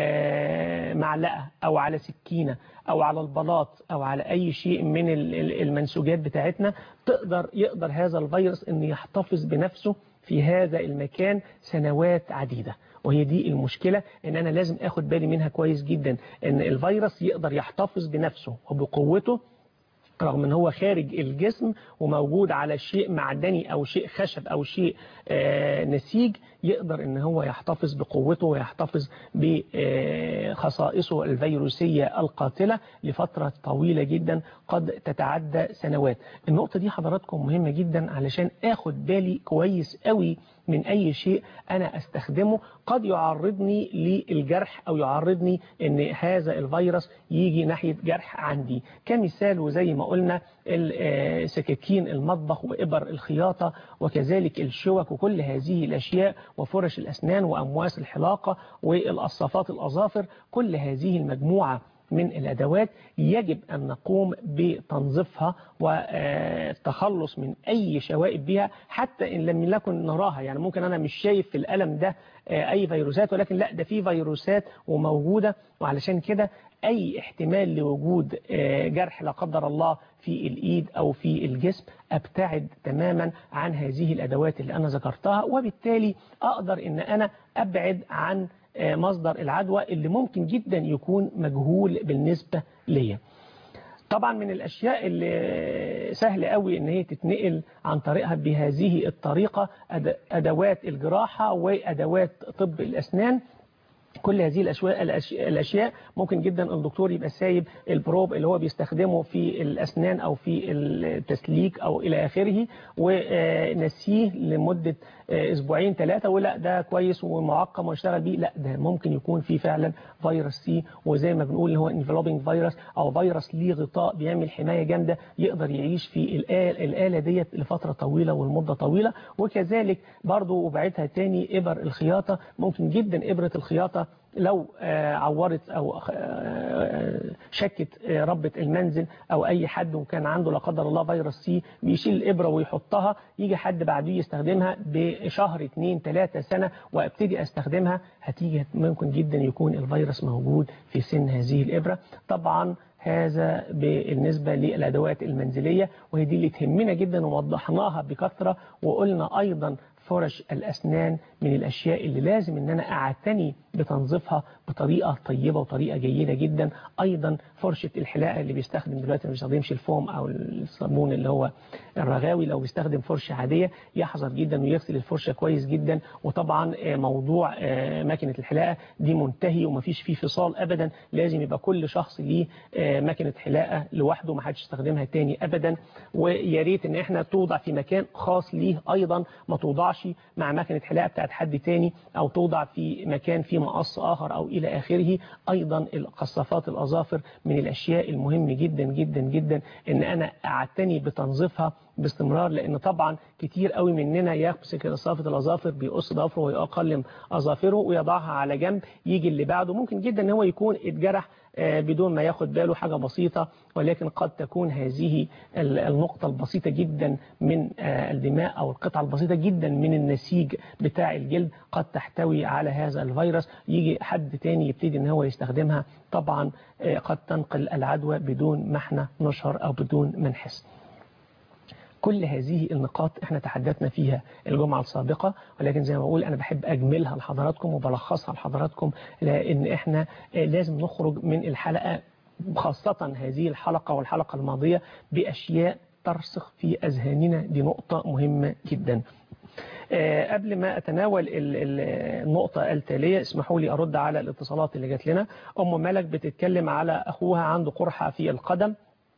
معلقة او على سكينة او على البلاط او على اي شيء من المنسوجات بتاعتنا، تقدر يقدر هذا الفيروس ان يحتفظ بنفسه في هذا المكان سنوات عديدة. وهي دي المشكلة، ان انا لازم اخد بالي منها كويس جدا، ان الفيروس يقدر يحتفظ بنفسه وبقوته رغم ان هو خارج الجسم وموجود على شيء معدني او شيء خشب او شيء آه نسيج، يقدر ان هو يحتفظ بقوته ويحتفظ بخصائصه الفيروسية القاتلة لفترة طويلة جدا قد تتعدى سنوات. النقطة دي حضراتكم مهمة جدا علشان اخد بالي كويس قوي من اي شيء انا استخدمه قد يعرضني للجرح او يعرضني ان هذا الفيروس يجي ناحية جرح عندي. كمثال وزي ما قلنا سكاكين المطبخ وإبر الخياطة وكذلك الشوك وكل هذه الأشياء وفرش الأسنان وأمواس الحلاقة والقصافات الأظافر، كل هذه المجموعة من الأدوات يجب أن نقوم بتنظيفها والتخلص من أي شوائب بها حتى إن لم نكن نراها. يعني ممكن أنا مش شايف في القلم ده أي فيروسات، ولكن لا، ده فيه فيروسات وموجودة، وعلشان كده أي احتمال لوجود جرح لا قدر الله في الإيد أو في الجسم أبتعد تماما عن هذه الأدوات اللي أنا ذكرتها، وبالتالي أقدر إن أنا أبعد عن مصدر العدوى اللي ممكن جدا يكون مجهول بالنسبة ليا. طبعا من الأشياء اللي سهل قوي ان هي تتنقل عن طريقها بهذه الطريقة أدوات الجراحة وأدوات طب الأسنان. كل هذه الأشياء ممكن جدا الدكتور يبقى سايب البروب اللي هو بيستخدمه في الأسنان أو في التسليك أو إلى آخره ونسيه لمدة أسبوعين ثلاثة، ولا ده كويس ومعقم واشتغل بيه. لا، ده ممكن يكون فيه فعلا فيروس سي، وزي ما بنقول اللي هو انفلوبينج فيروس أو فيروس ليه غطاء بيعمل حماية جامدة يقدر يعيش في الآلة, الآلة ديت لفترة طويلة والمدة طويلة. وكذلك برضو وبعدها تاني إبر الخياطة، ممكن جدا إبرة الخياطة لو عورت أو شكت ربة المنزل أو أي حد وكان عنده لا قدر الله فيروس سي، بيشيل الإبرة ويحطها، يجي حد بعديه يستخدمها بشهر اتنين تلاتة سنة وابتدي استخدمها، هتيجي ممكن جدا يكون الفيروس موجود في سن هذه الإبرة. طبعا هذا بالنسبة للأدوات المنزلية، وهي دي اللي تهمنا جدا ووضحناها بكثرة. وقلنا أيضا فرش الأسنان من الأشياء اللي لازم ان انا اعتني بتنظيفها بطريقة طيبة وطريقة جيدة جدا. ايضا فرشة الحلاقة اللي بيستخدم دلوقتي ما بيستخدمش الفوم او الصابون اللي هو الرغاوي، لو بيستخدم فرشة عادية يحذر جدا ويغسل الفرشة كويس جدا. وطبعا موضوع ماكينة الحلاقة دي منتهي ومفيش فيه فصال ابدا، لازم يبقى كل شخص ليه ماكينة حلاقة لوحده، ما حدش يستخدمها تاني ابدا. ويا ريت ان احنا توضع في مكان خاص ليه، ايضا ما توضعش مع ماكينة حلاقة بتاعت حد تاني او توضع في مكان فيه مقص اخر او الى اخره. ايضا القصافات الاظافر من الاشياء المهم جدا جدا جدا ان انا اعتني بتنظيفها باستمرار، لان طبعا كتير قوي مننا يمسك قصافة الاظافر بيقص ضفره ويقلم اظافره ويضعها على جنب، يجي اللي بعده ممكن جدا ان هو يكون اتجرح بدون ما ياخد باله، حاجة بسيطة، ولكن قد تكون هذه النقطة البسيطة جدا من الدماء أو القطعة البسيطة جدا من النسيج بتاع الجلد قد تحتوي على هذا الفيروس. يجي حد تاني يبتدي ان هو يستخدمها، طبعا قد تنقل العدوى بدون ما احنا نشعر أو بدون ما نحس. كل هذه النقاط احنا تحدثنا فيها الجمعة السابقة، ولكن زي ما بقول انا بحب اجملها لحضراتكم وبلخصها لحضراتكم، لان احنا لازم نخرج من الحلقة خاصة هذه الحلقة والحلقة الماضية بأشياء ترسخ في أذهاننا. دي نقطة مهمة جدا. قبل ما أتناول النقطة التالية اسمحوا لي أرد على الاتصالات اللي جات لنا. أم ملك بتتكلم على أخوها عنده قرحة في القدم،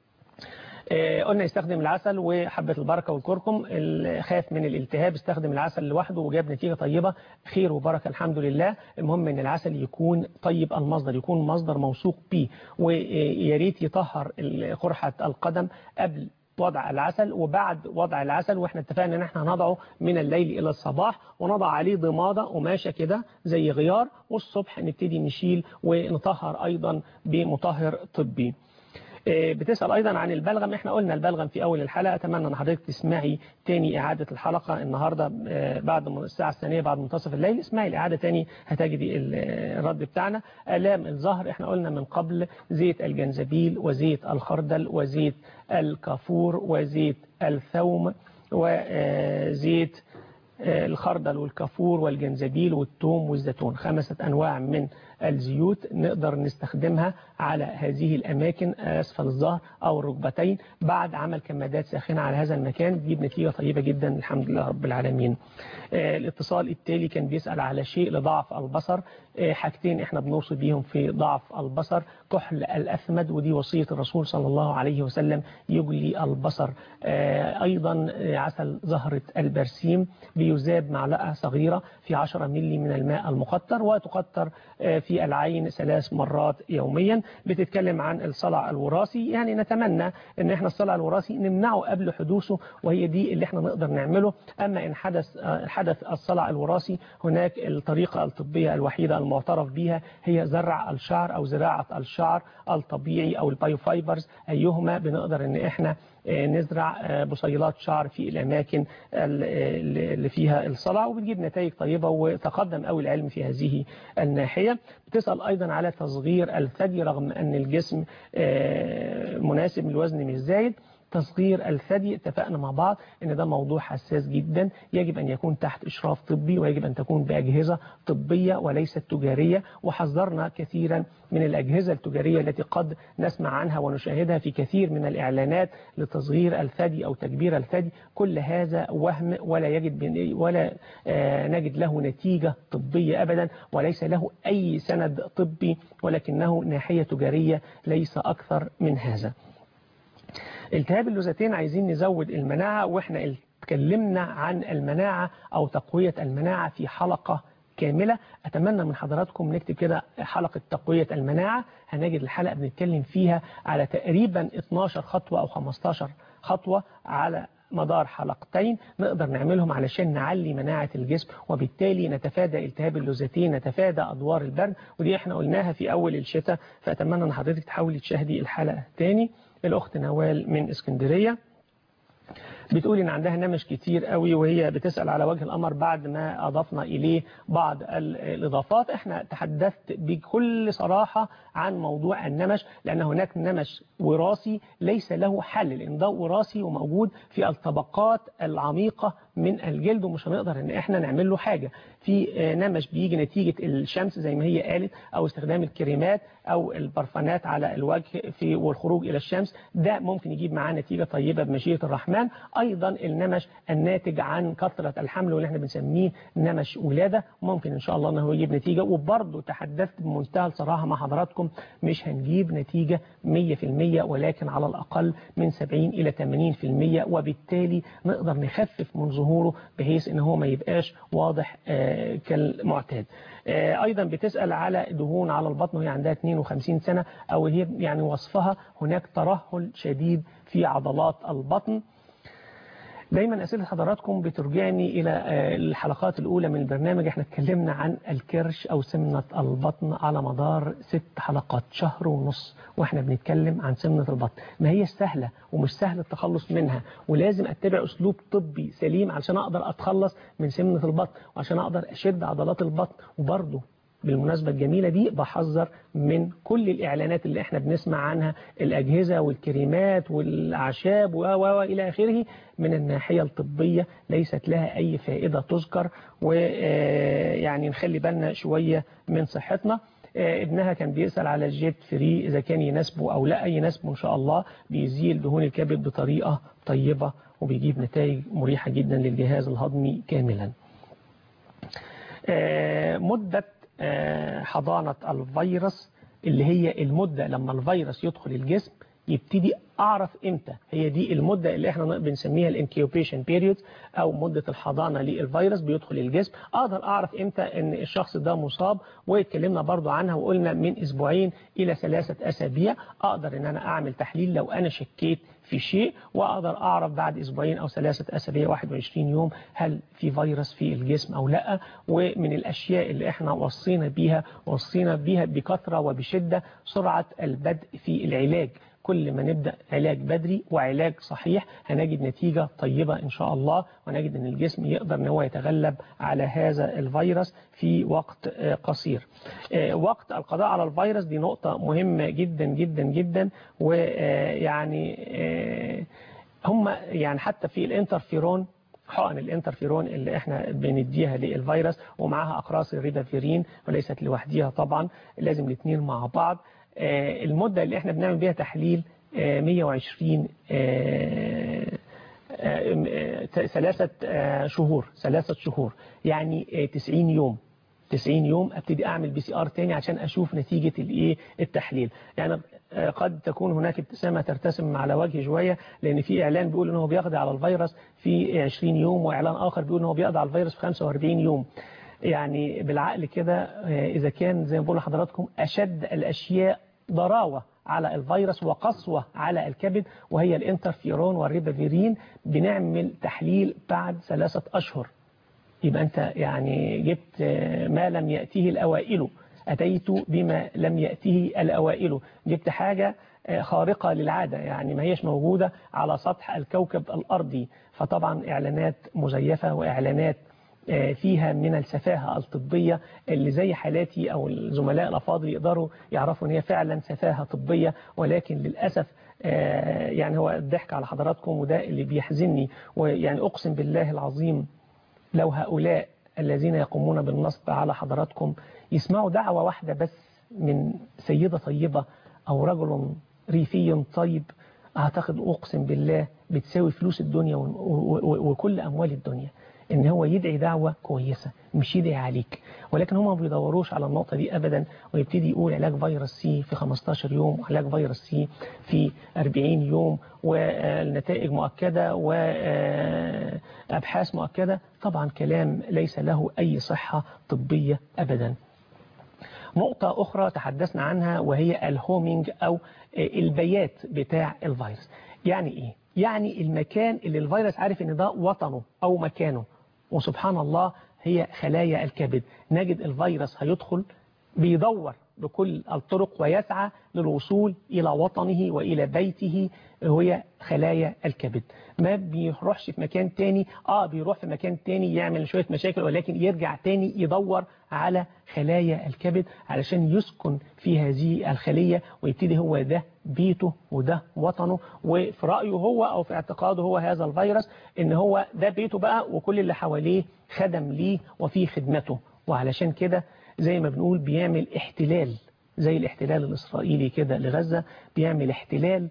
قلنا يستخدم العسل وحبة البركة والكركم. خاف من الالتهاب استخدم العسل لوحده وجاب نتيجة طيبة، خير وبركة الحمد لله. المهم ان العسل يكون طيب المصدر، يكون مصدر موثوق به، ويا ريت يطهر قرحة القدم قبل وضع العسل وبعد وضع العسل. واحنا اتفقنا ان احنا هنضعه من الليل الى الصباح، ونضع عليه ضمادة قماشة كده زي غيار، والصبح نبتدي نشيل ونطهر ايضا بمطهر طبي. بتسأل أيضا عن البلغم. احنا قلنا البلغم في أول الحلقة، أتمنى أن حضرتك تسمعي تاني إعادة الحلقة النهاردة بعد الساعة الثانية بعد منتصف الليل، اسمعي الإعادة تاني هتجدي الرد بتاعنا. آلام الظهر احنا قلنا من قبل زيت الجنزبيل وزيت الخردل وزيت الكافور وزيت الثوم وزيت الخردل والكافور والجنزبيل والثوم والزيتون، خمسة أنواع من الزيوت نقدر نستخدمها على هذه الأماكن أسفل الظهر أو الركبتين بعد عمل كمادات ساخنة على هذا المكان، تجيب نتيجة طيبة جدا الحمد لله رب العالمين. الاتصال التالي كان بيسأل على شيء لضعف البصر. حاجتين احنا بنوصي بيهم في ضعف البصر، كحل الأثمد ودي وصية الرسول صلى الله عليه وسلم يجلي البصر. أيضا عسل زهرة البرسيم بيذاب معلقة صغيرة في عشرة ملي من الماء المقطر وتقطر في العين ثلاث مرات يوميا. بتتكلم عن الصلع الوراثي، يعني نتمنى ان احنا الصلع الوراثي نمنعه قبل حدوثه، وهي دي اللي احنا نقدر نعمله. اما ان حدث حدث الصلع الوراثي هناك الطريقة الطبية الوحيدة المعترف بها هي زرع الشعر او زراعة الشعر الطبيعي او البايوفايبرز، ايهما بنقدر ان احنا نزرع بصيلات شعر في الأماكن اللي فيها الصلع وبتجيب نتائج طيبة، وتقدم قوي العلم في هذه الناحية. بتسأل أيضا على تصغير الثدي رغم أن الجسم مناسب للوزن مش زايد. تصغير الثدي اتفقنا مع بعض ان ده موضوع حساس جدا، يجب ان يكون تحت اشراف طبي ويجب ان تكون باجهزه طبيه وليست تجاريه، وحذرنا كثيرا من الاجهزه التجاريه التي قد نسمع عنها ونشاهدها في كثير من الاعلانات لتصغير الثدي او تكبير الثدي. كل هذا وهم ولا يجد ولا نجد له نتيجه طبيه ابدا، وليس له اي سند طبي، ولكنه ناحيه تجاريه ليس اكثر من هذا. التهاب اللوزتين عايزين نزود المناعة، واحنا اتكلمنا عن المناعة او تقوية المناعة في حلقة كاملة. اتمنى من حضراتكم نكتب كده حلقة تقوية المناعة، هنجد الحلقة بنتكلم فيها على تقريبا اتناشر خطوة او خمستاشر خطوة على مدار حلقتين نقدر نعملهم علشان نعلي مناعة الجسم، وبالتالي نتفادى التهاب اللوزتين، نتفادى أدوار البرد، ودي احنا قلناها في أول الشتاء. فأتمنى أن حضرتك تحاولي تشاهدي الحلقة تاني. الأخت نوال من اسكندرية بتقول إن عندها نمش كتير قوي، وهي بتسأل على وجه الأمر بعد ما أضفنا إليه بعض الإضافات. احنا تحدثت بكل صراحة عن موضوع النمش، لأن هناك نمش وراثي ليس له حل، لأن ده وراثي وموجود في الطبقات العميقة من الجلد، ومش هنقدر ان احنا نعمل له حاجة. في نمش بيجي نتيجة الشمس زي ما هي قالت، او استخدام الكريمات او البرفانات على الوجه في والخروج الى الشمس، ده ممكن يجيب معاه نتيجة طيبة بمشيئة الرحمن. ايضا النمش الناتج عن كثرة الحمل واللي احنا بنسميه نمش ولادة ممكن ان شاء الله انه يجيب نتيجة. وبرضه تحدثت بمنتهى الصراحة مع حضراتكم مش هنجيب نتيجة مية في المية، ولكن على الاقل من سبعين الى ثمانين في المية، وبالتالي نقدر نخفف من ظهوره بحيث ان هو ما يبقاش واضح آه كالمعتاد. آه ايضا بتسأل على دهون على البطن وهي عندها اتنين وخمسين سنة، او هي يعني وصفها هناك ترهل شديد في عضلات البطن. دايما أسئلة حضراتكم بترجعني إلى الحلقات الأولى من البرنامج. احنا اتكلمنا عن الكرش أو سمنة البطن على مدار ست حلقات، شهر ونص واحنا بنتكلم عن سمنة البطن. ما هي سهلة ومش سهل التخلص منها، ولازم أتبع أسلوب طبي سليم علشان أقدر أتخلص من سمنة البطن وعشان أقدر أشد عضلات البطن. وبرضه بالمناسبة الجميلة دي بحذر من كل الإعلانات اللي احنا بنسمع عنها، الأجهزة والكريمات والأعشاب وإلى آخره، من الناحية الطبية ليست لها أي فائدة تذكر، ويعني نخلي بالنا شوية من صحتنا. ابنها كان بيسأل على الجيت فري إذا كان يناسبه أو لا. يناسبه إن شاء الله، بيزيل دهون الكبد بطريقة طيبة وبيجيب نتائج مريحة جدا للجهاز الهضمي كاملا. مدة حضانة الفيروس اللي هي المدة لما الفيروس يدخل الجسم يبتدي أعرف إمتى، هي دي المدة اللي احنا بنسميها الانكيوبيشن بيريود أو مدة الحضانة للفيروس بيدخل الجسم. أقدر أعرف إمتى إن الشخص ده مصاب، واتكلمنا برضو عنها وقلنا من أسبوعين إلى ثلاثة أسابيع. أقدر إن أنا أعمل تحليل لو أنا شكيت في شيء، وأقدر أعرف بعد أسبوعين أو ثلاثة أسابيع واحد وعشرين يوم هل في فيروس في الجسم أو لا. ومن الأشياء اللي احنا وصينا بيها وصينا بيها بكثرة وبشدة سرعة البدء في العلاج. كل ما نبدأ علاج بدري وعلاج صحيح هنجد نتيجة طيبة إن شاء الله، ونجد أن الجسم يقدر أن هو يتغلب على هذا الفيروس في وقت قصير. وقت القضاء على الفيروس دي نقطة مهمة جدا جدا جدا، ويعني هم يعني حتى في الانترفيرون، حقن الانترفيرون اللي احنا بنديها للفيروس ومعاها اقراص الريبافيرين وليست لوحديها طبعا، لازم الاثنين مع بعض. المدة اللي احنا بنعمل بيها تحليل مية وعشرين ثلاثة شهور ثلاثة شهور يعني تسعين يوم تسعين يوم ابتدي اعمل بي سي ار تاني عشان اشوف نتيجة الايه التحليل. يعني قد تكون هناك ابتسامة ترتسم على وجهي شوية، لان في اعلان بيقول انه بيقضي على الفيروس في عشرين يوم، واعلان اخر بيقول انه بيقضي على الفيروس في خمسة وأربعين يوم. يعني بالعقل كده اذا كان زي ما بقول لحضراتكم اشد الاشياء ضراوة على الفيروس وقسوة على الكبد وهي الانترفيرون والريبافيرين، بنعمل تحليل بعد ثلاثة اشهر. يبقى أنت يعني جبت ما لم يأتيه الأوائل، أتيت بما لم يأتيه الأوائل، جبت حاجة خارقة للعادة، يعني ما هيش موجودة على سطح الكوكب الأرضي. فطبعا إعلانات مزيفة وإعلانات فيها من السفاهة الطبية اللي زي حالاتي أو الزملاء الأفاضل يقدروا يعرفوا أن هي فعلا سفاهة طبية، ولكن للأسف يعني هو الضحك على حضراتكم، وده اللي بيحزنني. ويعني أقسم بالله العظيم لو هؤلاء الذين يقومون بالنصب على حضراتكم يسمعوا دعوة واحدة بس من سيدة طيبة أو رجل ريفي طيب، أعتقد أقسم بالله بتساوي فلوس الدنيا وكل أموال الدنيا، إن هو يدعي دعوة كويسة مش يدعي عليك. ولكن هم ما بيدوروش على النقطة دي أبدا، ويبتدي يقول علاج فيروس سي في خمستاشر يوم وعلاج فيروس سي في أربعين يوم والنتائج مؤكدة وأبحاث مؤكدة. طبعا كلام ليس له أي صحة طبية أبدا. نقطة أخرى تحدثنا عنها وهي الهومينج أو البيات بتاع الفيروس. يعني إيه؟ يعني المكان اللي الفيروس عارف إن ده وطنه أو مكانه، وسبحان الله هي خلايا الكبد. نجد الفيروس هيدخل بيدور بكل الطرق ويسعى للوصول إلى وطنه وإلى بيته، وهي خلايا الكبد. ما بيروحش في مكان تاني، آه بيروح في مكان تاني يعمل شوية مشاكل، ولكن يرجع تاني يدور على خلايا الكبد علشان يسكن في هذه الخلية، ويبتدي هو ده بيته وده وطنه. وفي رأيه هو أو في اعتقاده هو هذا الفيروس إن هو ده بيته بقى، وكل اللي حواليه خدم ليه وفي خدمته. وعلشان كده زي ما بنقول بيعمل احتلال، زي الاحتلال الإسرائيلي كده لغزة، بيعمل احتلال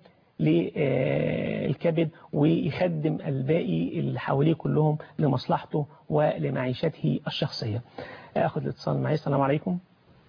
للكبد ويخدم الباقي اللي حواليه كلهم لمصلحته ولمعيشته الشخصية. أخذ الاتصال معي. السلام عليكم.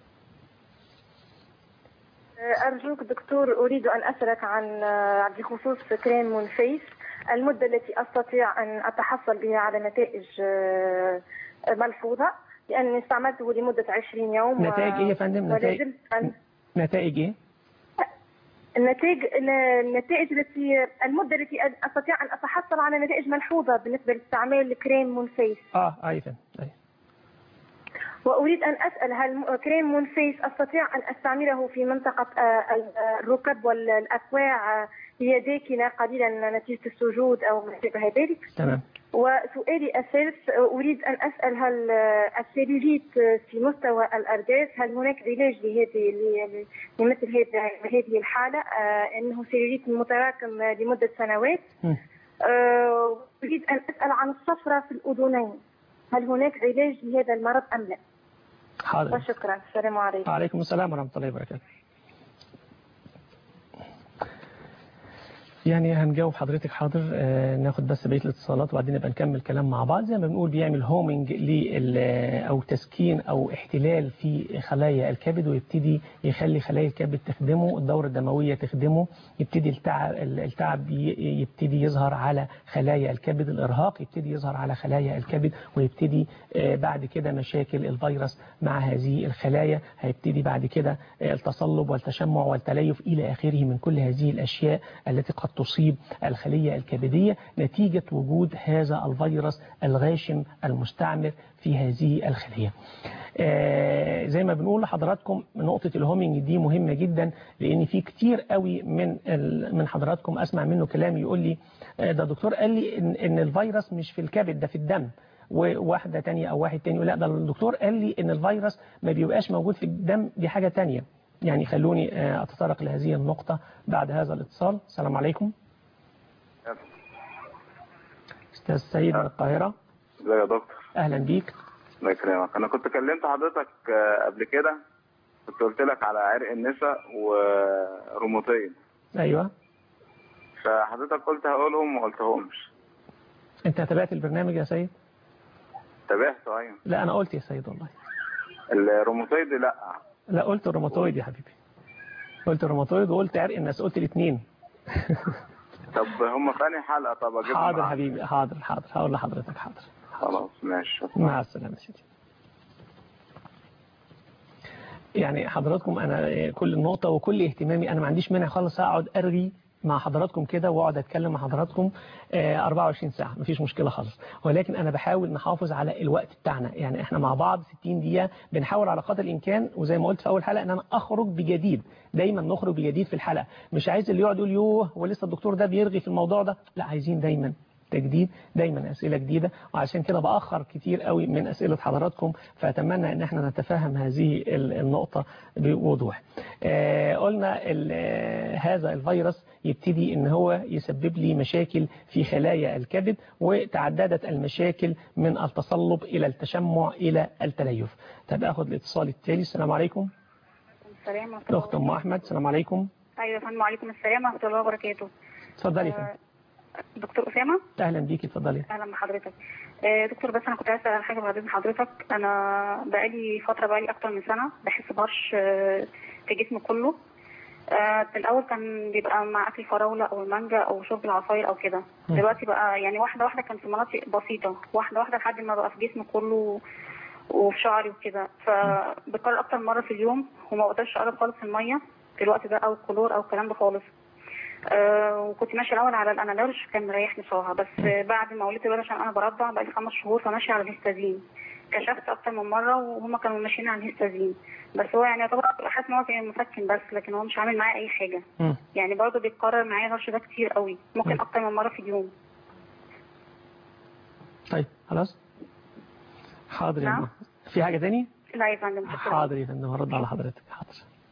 أرجوك دكتور، أريد أن أسألك عن بخصوص كريم مونفيس، المدة التي أستطيع أن أتحصل بها على نتائج ملحوظة، لأنني استعملته لمدة عشرين يوم. نتائج إيه يا فندم؟ نتائج نتائج إيه؟ النتائج النتائج التي المدة التي أستطيع أن أتحصل على نتائج ملحوظة بالنسبة لاستعمال كريم مونفيس. آه أيضا أي. وأريد أن أسأل هل كريم مونفيس أستطيع أن أستعمله في منطقة الركب والأكواع هي داكنة قليلا نتيجة السجود أو ما شابه ذلك؟ تمام. وسؤالي الثالث، أريد أن أسأل هل السيلوليت في مستوى الأرداف، هل هناك علاج لهذه لمثل هذه الحالة، أنه سيلوليت متراكم لمدة سنوات؟ أريد أن أسأل عن الصفرة في الأذنين، هل هناك علاج لهذا المرض أم لا؟ حاضر. وشكرا. السلام عليكم. وعليكم السلام ورحمة الله وبركاته. يعني هنجاوب حضرتك حاضر. آه ناخد بس بقيه الاتصالات وبعدين نبقى نكمل كلام مع بعض. زي ما بنقول بيعمل هومينج او تسكين او احتلال في خلايا الكبد، ويبتدي يخلي خلايا الكبد تخدمه، الدورة الدموية تخدمه، يبتدي التعب التعب يبتدي يظهر على خلايا الكبد، الارهاق يبتدي يظهر على خلايا الكبد، ويبتدي آه بعد كده مشاكل الفيروس مع هذه الخلايا، هيبتدي بعد كده آه التصلب والتشمع والتليف الى اخره من كل هذه الاشياء التي قد تصيب الخلية الكبدية نتيجة وجود هذا الفيروس الغاشم المستعمر في هذه الخلية. آه زي ما بنقول لحضراتكم نقطة الهومينج دي مهمة جدا، لأن في كتير قوي من من حضراتكم أسمع منه كلام يقول لي آه ده دكتور قال لي إن, إن الفيروس مش في الكبد ده في الدم، وواحدة تانية أو واحد تاني لا ده الدكتور قال لي إن الفيروس ما بيبقاش موجود في الدم، دي حاجة تانية. يعني خلوني أتطرق لهذه النقطة بعد هذا الاتصال. السلام عليكم. أستاذ سيد من القاهرة. ازيك يا دكتور؟ أهلا بيك. الله يكرمك. أنا كنت كلمت حضرتك قبل كده، كنت قلت لك على عرق النساء وروماتيد. أيوه. فحضرتك قلت هقولهم وما قلتهمش. أنت تابعت البرنامج يا سيد؟ تابعته أيوه. لا أنا قلت يا سيد والله. الروماتيد لا. لا قلت الروماتويد يا حبيبي. قلت الروماتويد وقلت عرق الناس، قلت الاثنين. طب هم في أنهي حلقة؟ طب أجيبهم. حاضر حبيبي، حاضر حاضر هقول لحضرتك. حاضر. خلاص ماشي. مع السلامة سيدي. يعني حضراتكم أنا كل النقطة وكل اهتمامي أنا ما عنديش مانع خالص أقعد أرغي مع حضراتكم كده واقعد اتكلم مع حضراتكم أربعة وعشرين ساعة مفيش مشكلة خالص، ولكن انا بحاول نحافظ على الوقت بتاعنا. يعني احنا مع بعض ستين دقيقة بنحاول على قدر الامكان، وزي ما قلت في اول حلقة ان انا اخرج بجديد، دايما نخرج بجديد في الحلقة. مش عايز اللي يقعد يقول يوه ولسه الدكتور ده بيرغي في الموضوع ده، لا عايزين دايما تجديد، دايما أسئلة جديدة، وعشان كده بأخر كتير قوي من أسئلة حضراتكم، فأتمنى أن احنا نتفهم هذه النقطة بوضوح. آه قلنا هذا الفيروس يبتدي ان هو يسبب لي مشاكل في خلايا الكبد، وتعددت المشاكل من التصلب إلى التشمع إلى التليف. طب أخذ الاتصال التالي. السلام عليكم. السلام عليكم. أخت أم أحمد. السلام عليكم. أيوة يا فندم. وعليكم السلام ورحمة الله وبركاته. اتفضلي يا فندم. دكتور أسامة. أهلا بيكي، اتفضلي. أهلا بحضرتك. دكتور بس أنا كنت عايزة أسأل حاجة بعد إذن حضرتك. أنا بقالي فترة بقالي أكتر من سنة بحس بهرش في جسمي كله. في الأول كان بيبقى مع أكل الفراولة أو المانجا أو شرب العصاير أو كده، دلوقتي بقى يعني واحدة واحدة كان في مناطق بسيطة، واحدة واحدة لحد ما بقى في جسمي كله وفي شعري وكده. فبكرر أكتر مرة في اليوم وما بقدرش أقرب خالص المية في الوقت ده أو الكلور أو الكلام ده خالص. أه وكنت ماشيه الاول على الانالورج كان مريحني صراحه، بس بعد ما ولدت بقى عشان انا برضع بقى لي خمس شهور فماشيه على الهيستازين. كشفت اكتر من مره وهم كانوا ماشيين على الهيستازين، بس هو يعني يعتبر حاسس ان هو كان مسكن بس، لكن هو مش عامل معايا اي حاجه. م. يعني برضه بيتكرر معايا الهرش ده كتير قوي، ممكن م. اكتر من مره في اليوم. طيب خلاص حاضر يا فندم. في حاجه ثانيه؟ لا يا فندم. حاضر يا فندم هرد على حضرتك. حاضر.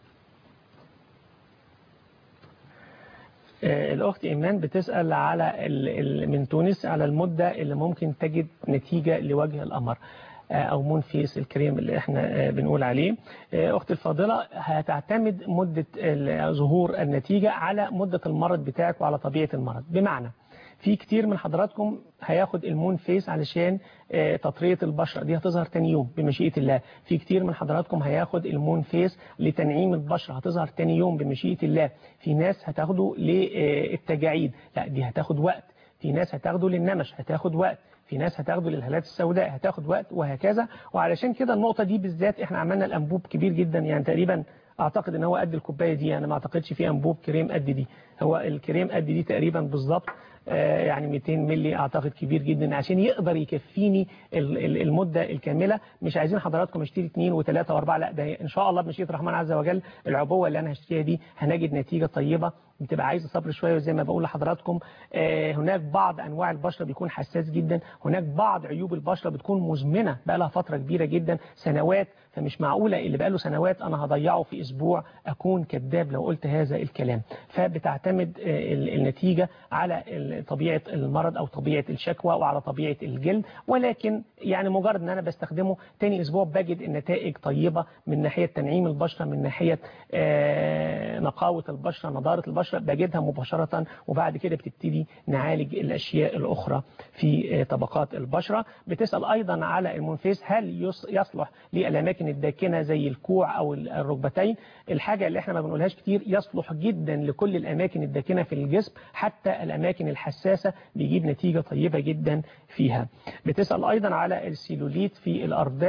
الأخت إيمان بتسأل على من تونس على المدة اللي ممكن تجد نتيجة لوجه القمر أو مون فيس الكريم اللي احنا بنقول عليه. أختي الفاضلة هتعتمد مدة ظهور النتيجة على مدة المرض بتاعك وعلى طبيعة المرض. بمعنى في كتير من حضراتكم هياخد المون فيس علشان تطرية البشرة، دي هتظهر تاني يوم بمشيئة الله. في كتير من حضراتكم هياخد المون فيس لتنعيم البشرة، هتظهر تاني يوم بمشيئة الله. في ناس هتاخده للتجاعيد، لا دي هتاخد وقت. في ناس هتاخده للنمش، هتاخد وقت. في ناس هتاخده للهالات السوداء، هتاخد وقت، وهكذا. وعلشان كده النقطة دي بالذات احنا عملنا الأنبوب كبير جدا، يعني تقريبا اعتقد ان هو قد الكوبايه دي، انا ما اعتقدش في انبوب كريم قد دي، هو الكريم قد دي تقريبا بالظبط، يعني مئتين مللي اعتقد كبير جدا عشان يقدر يكفيني المده الكامله. مش عايزين حضراتكم اشتري اثنين وثلاثه واربعه، لا ده ان شاء الله بمشيئه الرحمن عز وجل العبوه اللي انا هشتريها دي هنجد نتيجه طيبه. بتبقى عايزه صبر شويه، وزي ما بقول لحضراتكم هناك بعض انواع البشره بيكون حساس جدا، هناك بعض عيوب البشره بتكون مزمنه بقى لها فتره كبيره جدا سنوات، فمش معقوله اللي بقى له سنوات انا هضيعه في اسبوع، اكون كذاب لو قلت هذا الكلام. فبتعتمد النتيجه على طبيعه المرض او طبيعه الشكوى وعلى طبيعه الجلد، ولكن يعني مجرد ان انا بستخدمه تاني اسبوع بجد النتائج طيبه من ناحيه تنعيم البشره، من ناحيه نقاوه البشره، نضاره البشره بجدها مباشرة. وبعد كده بتبتدي نعالج الأشياء الأخرى في طبقات البشرة. بتسأل أيضا على المونفيس هل يصلح للأماكن الداكنة زي الكوع أو الركبتين. الحاجة اللي احنا ما بنقولهاش كتير، يصلح جدا لكل الأماكن الداكنة في الجسم، حتى الأماكن الحساسة بيجيب نتيجة طيبة جدا فيها. بتسأل أيضا على السيلوليت في الأرداف،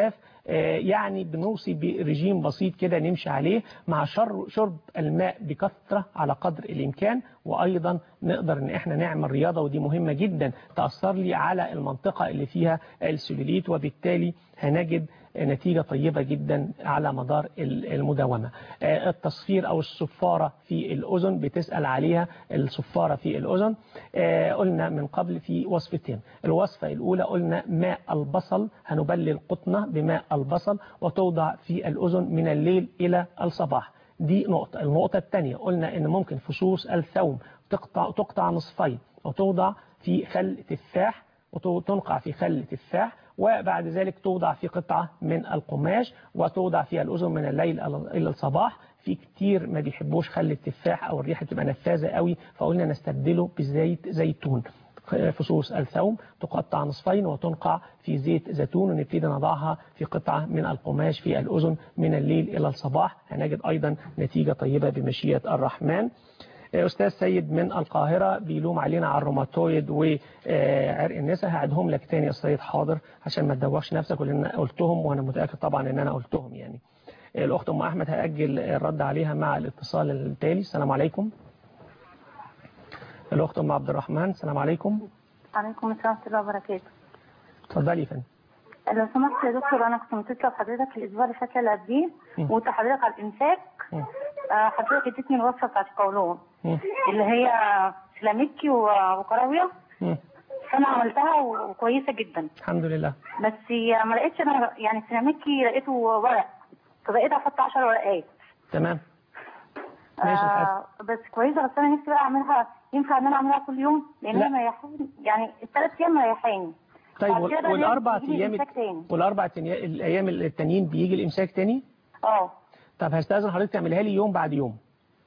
يعني بنوصي برجيم بسيط كده نمشي عليه مع شرب الماء بكثرة على قدر الإمكان. وأيضا نقدر ان احنا نعمل رياضة، ودي مهمة جدا تأثر لي على المنطقة اللي فيها السلوليت، وبالتالي هنجد نتيجة طيبة جدا على مدار المداومة. التصفير أو الصفارة في الأذن بتسأل عليها، الصفارة في الأذن قلنا من قبل في وصفتين. الوصفة الأولى قلنا ماء البصل، هنبلل قطنة بماء البصل وتوضع في الأذن من الليل إلى الصباح. دي نقطة. النقطة الثانية قلنا إن ممكن فصوص الثوم تقطع, تقطع نصفين وتوضع في خل تفاح، وتنقع في خل تفاح، وبعد ذلك توضع في قطعة من القماش وتوضع فيها الأذن من الليل إلى الصباح. في كتير ما بيحبوش خل التفاح أو الريحة تبقى نفاذة قوي، فقلنا نستبدله بزيت زيتون. فصوص الثوم تقطع نصفين وتنقع في زيت زيتون، ونبتدي نضعها في قطعة من القماش في الأذن من الليل إلى الصباح. هنجد أيضا نتيجة طيبة بمشيئة الرحمن. أستاذ سيد من القاهرة بيلوم علينا على الروماتويد وعرق النساء. هعدهم لك تاني يا سيد حاضر عشان ما تدوخش نفسك، ولأن قلتهم وأنا متأكد طبعا إن أنا قلتهم. يعني الأخت أم أحمد هأجل الرد عليها مع الاتصال التالي. السلام عليكم. الأخت أم عبد الرحمن. السلام عليكم. عليكم السلام ورحمة الله وبركاته. اتفضلي يا فندم. لو سمحت يا دكتور، أنا كنت متصلة بحضرتك الأسبوع اللي فات اللي قبليه وقلت لحضرتك على الإمساك. حضرتك اديتني الوصفة بتاعت القولون اللي هي سلاميكي وكراوية، فأنا عملتها وكويسة جدا الحمد لله. بس ما لقيتش أنا يعني سلاميكي لقيته ورق، فبقيت أحط عشر ورقات. تمام ماشي الحاجة. آه بس كويسة، بس أنا نفسي بقى أعملها. ينفع إن أنا أعملها كل يوم؟ لأن هي مريحاني، يعني الثلاث أيام مريحاني. طيب والأربع أيام والأربع الأيام التانيين بيجي الإمساك تاني؟ اه. طب هستأذن حضرتك تعملها لي يوم بعد يوم.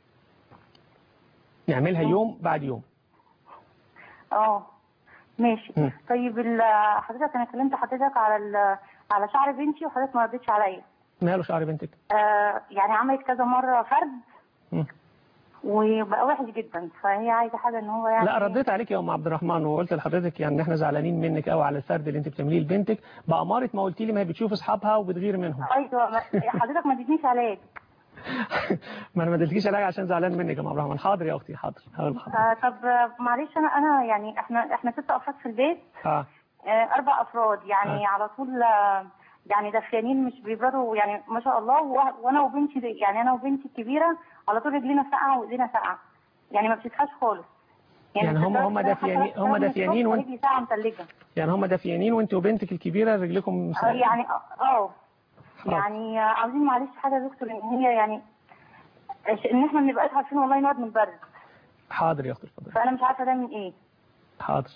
نعملها يوم بعد يوم. اه ماشي. م. طيب حضرتك أنا كلمت حضرتك على على شعر بنتي وحضرتك ما ردتش عليا. ماله شعر بنتك؟ آه يعني عملت كذا مرة فرد م. وبقى وحش جدا، فهي عايزه حاجه ان هو يعني. لا رديت عليك يا ام عبد الرحمن وقلت لحضرتك يعني ان احنا زعلانين منك قوي على الفرد اللي انت بتعمليه لبنتك، بأمارة ما قلتي لي ما هي بتشوف اصحابها وبتغير منهم. ايوه حضرتك ما اديتنيش علاج. ما انا ما اديتكيش علاج عشان زعلان منك يا ام عبد الرحمن. حاضر يا اختي حاضر. آه طب معلش انا انا يعني احنا احنا ست افراد في البيت. اه, آه اربع افراد يعني آه. على طول آه يعني دافيانين مش بيبردوا يعني ما شاء الله، وانا وبنتي يعني انا وبنتي الكبيره على طول رجلينا ساقعه وايدينا ساقعه، يعني ما بتسخنش خالص. يعني, يعني هم هم دافيانين هم دافيانين وانت يعني هم دافيانين وانت وبنتك الكبيره رجلكم ساقعه. يعني اه يعني عاوزين معلش حاجه يا دكتور ان هي يعني ان احنا ما بنبقاش عارفين والله نقعد من البرد. حاضر يا اختي اتفضلي. فانا مش عارفه ده من ايه. حاضر.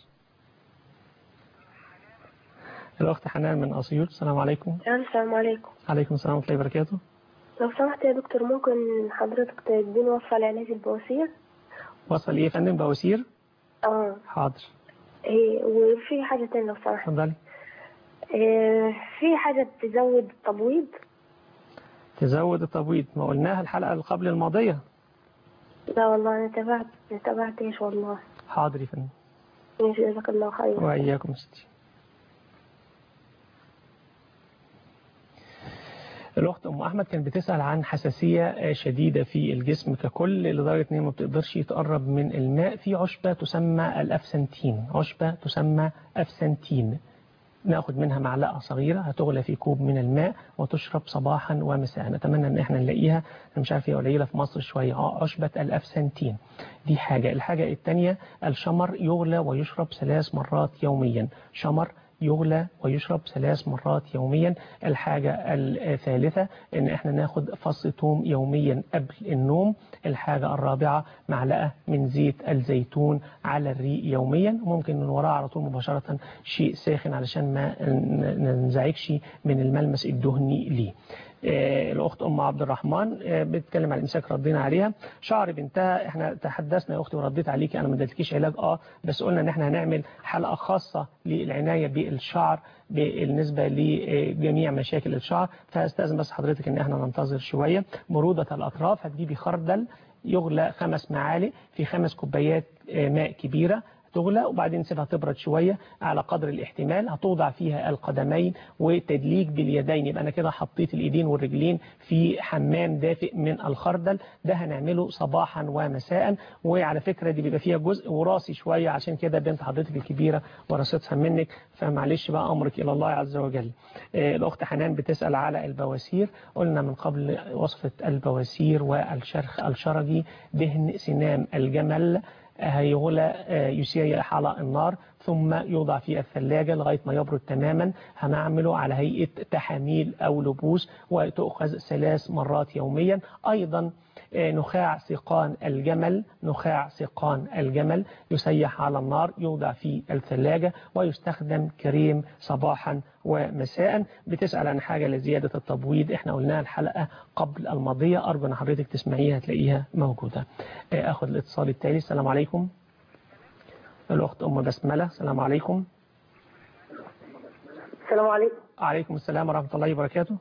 الأخت حنان من أسيوط. السلام عليكم. السلام عليكم. عليكم السلام ورحمة الله وبركاته. لو سمحت يا دكتور ممكن حضرتك تديني وصفة لعلاج البواسير؟ وصفة لإيه يا فندم؟ بواسير؟ اه. حاضر. إيه وفي حاجة تانية لو سمحت. اتفضلي. إيه في حاجة تزود التبويض؟ تزود التبويض ما قلناها الحلقة اللي قبل الماضية. لا والله أنا تابعت ما تابعتش والله. حاضر يا فندم. ماشي جزاك الله خير. وإياكم ستي. الأخت أم أحمد كانت بتسأل عن حساسية شديدة في الجسم ككل لدرجة إن ما بتقدرش تقرب من الماء. في عشبة تسمى الأفسنتين، عشبة تسمى أفسنتين، ناخد منها معلقة صغيرة هتغلى في كوب من الماء وتشرب صباحا ومساء. نتمنى ان احنا نلاقيها، انا مش عارف هي قليلة في مصر شوية. اه عشبة الأفسنتين دي حاجة. الحاجة الثانية الشمر يغلى ويشرب ثلاث مرات يوميا. شمر يغلى ويشرب ثلاث مرات يوميا. الحاجة الثالثة ان احنا ناخد فص ثوم يوميا قبل النوم. الحاجة الرابعة معلقة من زيت الزيتون على الريق يوميا. ممكن من وراء على طول مباشرة شيء ساخن علشان ما ننزعجش من الملمس الدهني ليه. الأخت أم عبد الرحمن بتتكلم على الإمساك ردينا عليها. شعر بنتها احنا تحدثنا يا أختي ورديت عليكي أنا ما اديتلكيش علاج اه بس قلنا ان احنا هنعمل حلقة خاصة للعناية بالشعر بالنسبة لجميع مشاكل الشعر. فاستأذن بس حضرتك ان احنا ننتظر شوية. برودة الأطراف هتجيبي خردل يغلى خمس معالق في خمس كوبايات ماء كبيرة، تغلى وبعدين نسيبها تبرد شوية على قدر الاحتمال. هتوضع فيها القدمين وتدليك باليدين، يبقى أنا كده حطيت الإيدين والرجلين في حمام دافئ من الخردل. ده هنعمله صباحا ومساء. وعلى فكرة دي بيبقى فيها جزء وراثي شوية، عشان كده بنت حضرتك الكبيرة ورثتها منك، فمعلش بقى أمرك إلى الله عز وجل. الأخت حنان بتسأل على البواسير. قلنا من قبل وصفة البواسير والشرخ الشرجي. دهن سنام الجمل هيغلى يسيح على النار ثم يوضع في الثلاجة لغاية ما يبرد تماما. هنعمله على هيئة تحاميل أو لبوس وتؤخذ ثلاث مرات يوميا. أيضا نخاع سيقان الجمل نخاع سيقان الجمل يسيح على النار، يوضع في الثلاجة ويستخدم كريم صباحا ومساء. بتسأل عن حاجة لزيادة التبويض، احنا قلناها الحلقة قبل الماضية، أرجو أن حضرتك تسمعيها تلاقيها موجودة. أخذ الاتصال التالي. السلام عليكم. الأخت أم بسملة. السلام عليكم. السلام عليكم. عليكم السلام ورحمة الله وبركاته.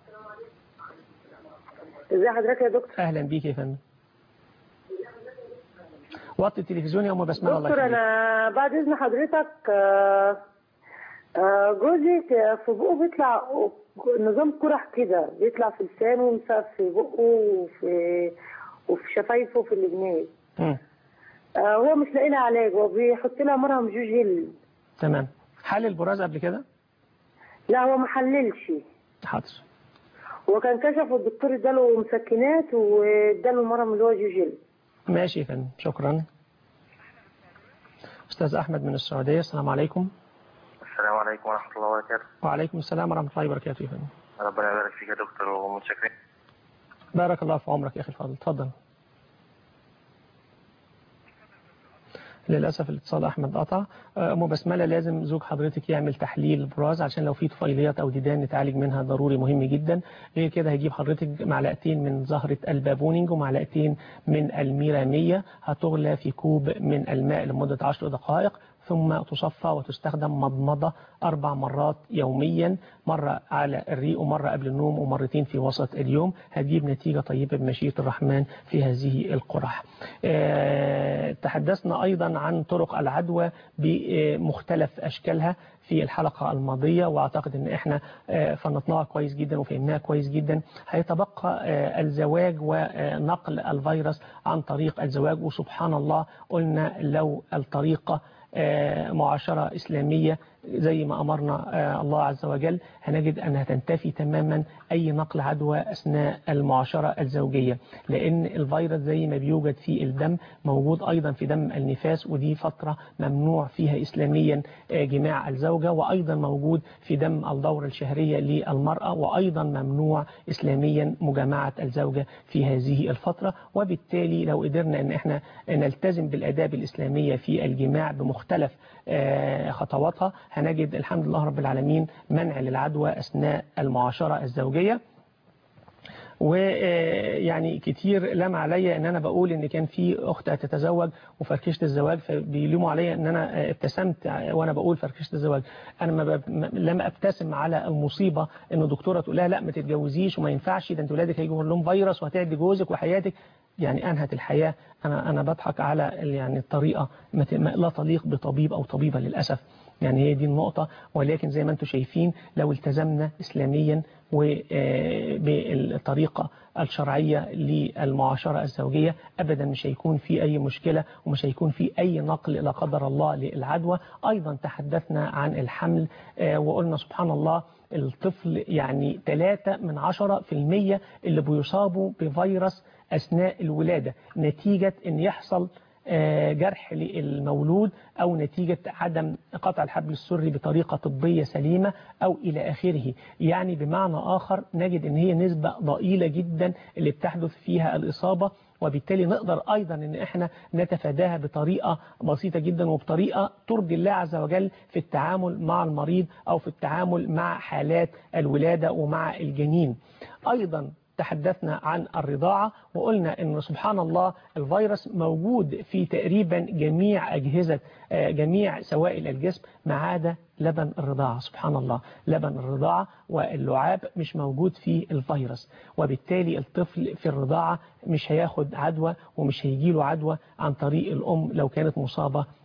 ازي حضرتك يا دكتور؟ اهلا بيك يا فندم. وطي التلفزيون يا ام بسمله. الله دكتور انا بعد اذن حضرتك جوزي في بقه بيطلع نظام قرح كده، بيطلع في لسانه ومسقف في بقه وفي وفي شفايفه وفي الجناب. هو مش لاقي لها علاج، هو بيحط لها مرهم جوجيل. تمام. حل البراز قبل كده؟ لا هو ما حللش. حاضر. هو كان كشف والدكتور اداله مسكنات واداله المرهم اللي هو جوجيل. ماشي يا فندم، شكرا. استاذ احمد من السعوديه. السلام عليكم. السلام عليكم ورحمه الله وبركاته. وعليكم السلام ورحمه الله وبركاته يا فندم. ربنا يبارك فيك يا دكتور ومتشكرين. بارك الله في عمرك يا اخي الفاضل، اتفضل. للأسف الاتصال أحمد قطع. أم بسملة لازم زوج حضرتك يعمل تحليل براز عشان لو في طفيليات أو ديدان نتعالج منها، ضروري مهم جدا. غير كده هيجيب حضرتك معلقتين من زهرة البابونينج ومعلقتين من الميرامية، هتغلى في كوب من الماء لمدة عشر دقائق ثم تصفى وتستخدم مضمضة أربع مرات يوميا، مرة على الريق ومرة قبل النوم ومرتين في وسط اليوم. هتجيب نتيجة طيبة بمشيئة الرحمن في هذه القرح. اه تحدثنا أيضا عن طرق العدوى بمختلف أشكالها في الحلقة الماضية، وأعتقد أن احنا فنطناها كويس جدا وفهمناها كويس جدا. هيتبقى الزواج ونقل الفيروس عن طريق الزواج، وسبحان الله قلنا لو الطريقة معاشرة إسلامية زي ما أمرنا الله عز وجل هنجد أنها تنتفي تماما أي نقل عدوى أثناء المعاشرة الزوجية، لأن الفيروس زي ما بيوجد في الدم موجود أيضا في دم النفاس، ودي فترة ممنوع فيها إسلاميا جماع الزوجة، وأيضا موجود في دم الدورة الشهرية للمرأة، وأيضا ممنوع إسلاميا مجامعة الزوجة في هذه الفترة. وبالتالي لو قدرنا أن احنا نلتزم بالآداب الإسلامية في الجماع بمختلف خطواتها هنجد الحمد لله رب العالمين منع للعدوى أثناء المعاشرة الزوجية. ويعني كتير لم عليا ان انا بقول ان كان في اخت هتتزوج وفركشت الزواج، فبيلوموا عليا ان انا ابتسمت وانا بقول فركشت الزواج. انا ما ب... لم ابتسم على المصيبه ان دكتوره تقول لها لا ما تتجوزيش وما ينفعش، ده انت ولادك هيجوا لهم فيروس وهتعدي جوزك وحياتك، يعني انهت الحياه. انا انا بضحك على يعني الطريقه لا تليق بطبيب او طبيبه للاسف. يعني هي دي النقطة، ولكن زي ما انتم شايفين لو التزمنا إسلاميا وبالطريقة الشرعية للمعاشرة الزوجية أبدا مش هيكون في أي مشكلة ومش هيكون في أي نقل لا قدر الله للعدوى. أيضا تحدثنا عن الحمل وقلنا سبحان الله الطفل يعني ثلاثة من عشرة في المية اللي بيصابوا بفيروس أثناء الولادة نتيجة أن يحصل جرح للمولود أو نتيجة عدم قطع الحبل السري بطريقة طبية سليمة أو إلى آخره. يعني بمعنى آخر نجد أن هي نسبة ضئيلة جدا اللي بتحدث فيها الإصابة، وبالتالي نقدر أيضا أن احنا نتفاداها بطريقة بسيطة جدا وبطريقة ترضي الله عز وجل في التعامل مع المريض أو في التعامل مع حالات الولادة ومع الجنين. أيضا تحدثنا عن الرضاعة وقلنا أن سبحان الله الفيروس موجود في تقريبا جميع أجهزة جميع سوائل الجسم ما عدا لبن الرضاعة. سبحان الله لبن الرضاعة واللعاب مش موجود فيه الفيروس، وبالتالي الطفل في الرضاعة مش هياخد عدوى ومش هيجيله عدوى عن طريق الأم لو كانت مصابة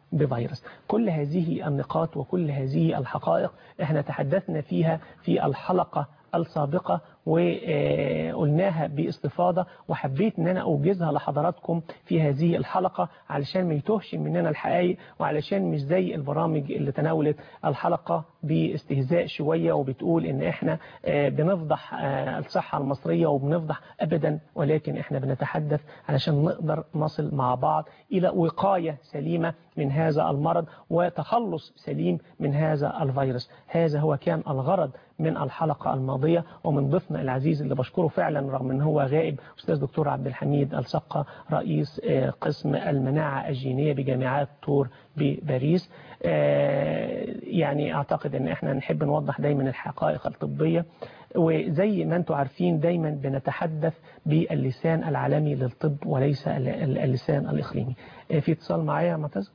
بفيروس. كل هذه النقاط وكل هذه الحقائق احنا تحدثنا فيها في الحلقة السابقة وقلناها باستفاضة، وحبيت ان انا اوجزها لحضراتكم في هذه الحلقة علشان ما يتوهش مننا الحقائق، وعلشان مش زي البرامج اللي تناولت الحلقة باستهزاء شوية وبتقول ان احنا بنفضح الصحة المصرية وبنفضح ابدا، ولكن احنا بنتحدث علشان نقدر نصل مع بعض الى وقاية سليمة من هذا المرض وتخلص سليم من هذا الفيروس. هذا هو كان الغرض من الحلقة الماضية. ومن ضيفنا العزيز اللي بشكره فعلا رغم ان هو غائب، أستاذ دكتور عبد الحميد السقا، رئيس قسم المناعة الجينية بجامعة طور بباريس. يعني اعتقد ان احنا نحب نوضح دايما الحقائق الطبية، وزي ما انتم عارفين دايما بنتحدث باللسان العالمي للطب وليس اللسان الإقليمي. في اتصال معايا يا معتز؟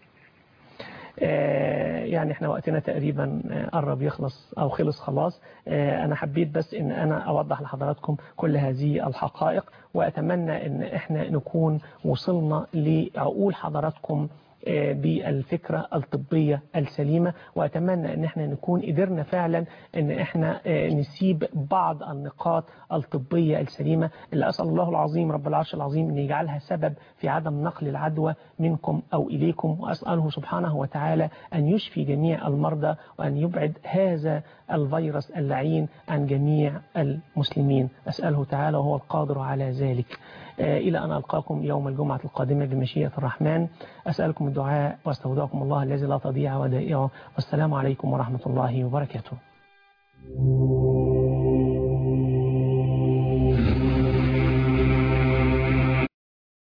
يعني احنا وقتنا تقريبا قرب يخلص او خلص خلاص. انا حبيت بس ان انا اوضح لحضراتكم كل هذه الحقائق، واتمنى ان احنا نكون وصلنا لعقول حضراتكم بالفكرة الطبية السليمة، وأتمنى أن احنا نكون قدرنا فعلا أن احنا نسيب بعض النقاط الطبية السليمة اللي أسأل الله العظيم رب العرش العظيم أن يجعلها سبب في عدم نقل العدوى منكم أو إليكم، وأسأله سبحانه وتعالى أن يشفي جميع المرضى وأن يبعد هذا الفيروس اللعين عن جميع المسلمين. أسأله تعالى وهو القادر على ذلك. إلى أن ألقاكم يوم الجمعة القادمة بمشيئة الرحمن. أسألكم الدعاء واستودعكم الله الذي لا تضيع ودائعه، والسلام عليكم ورحمة الله وبركاته.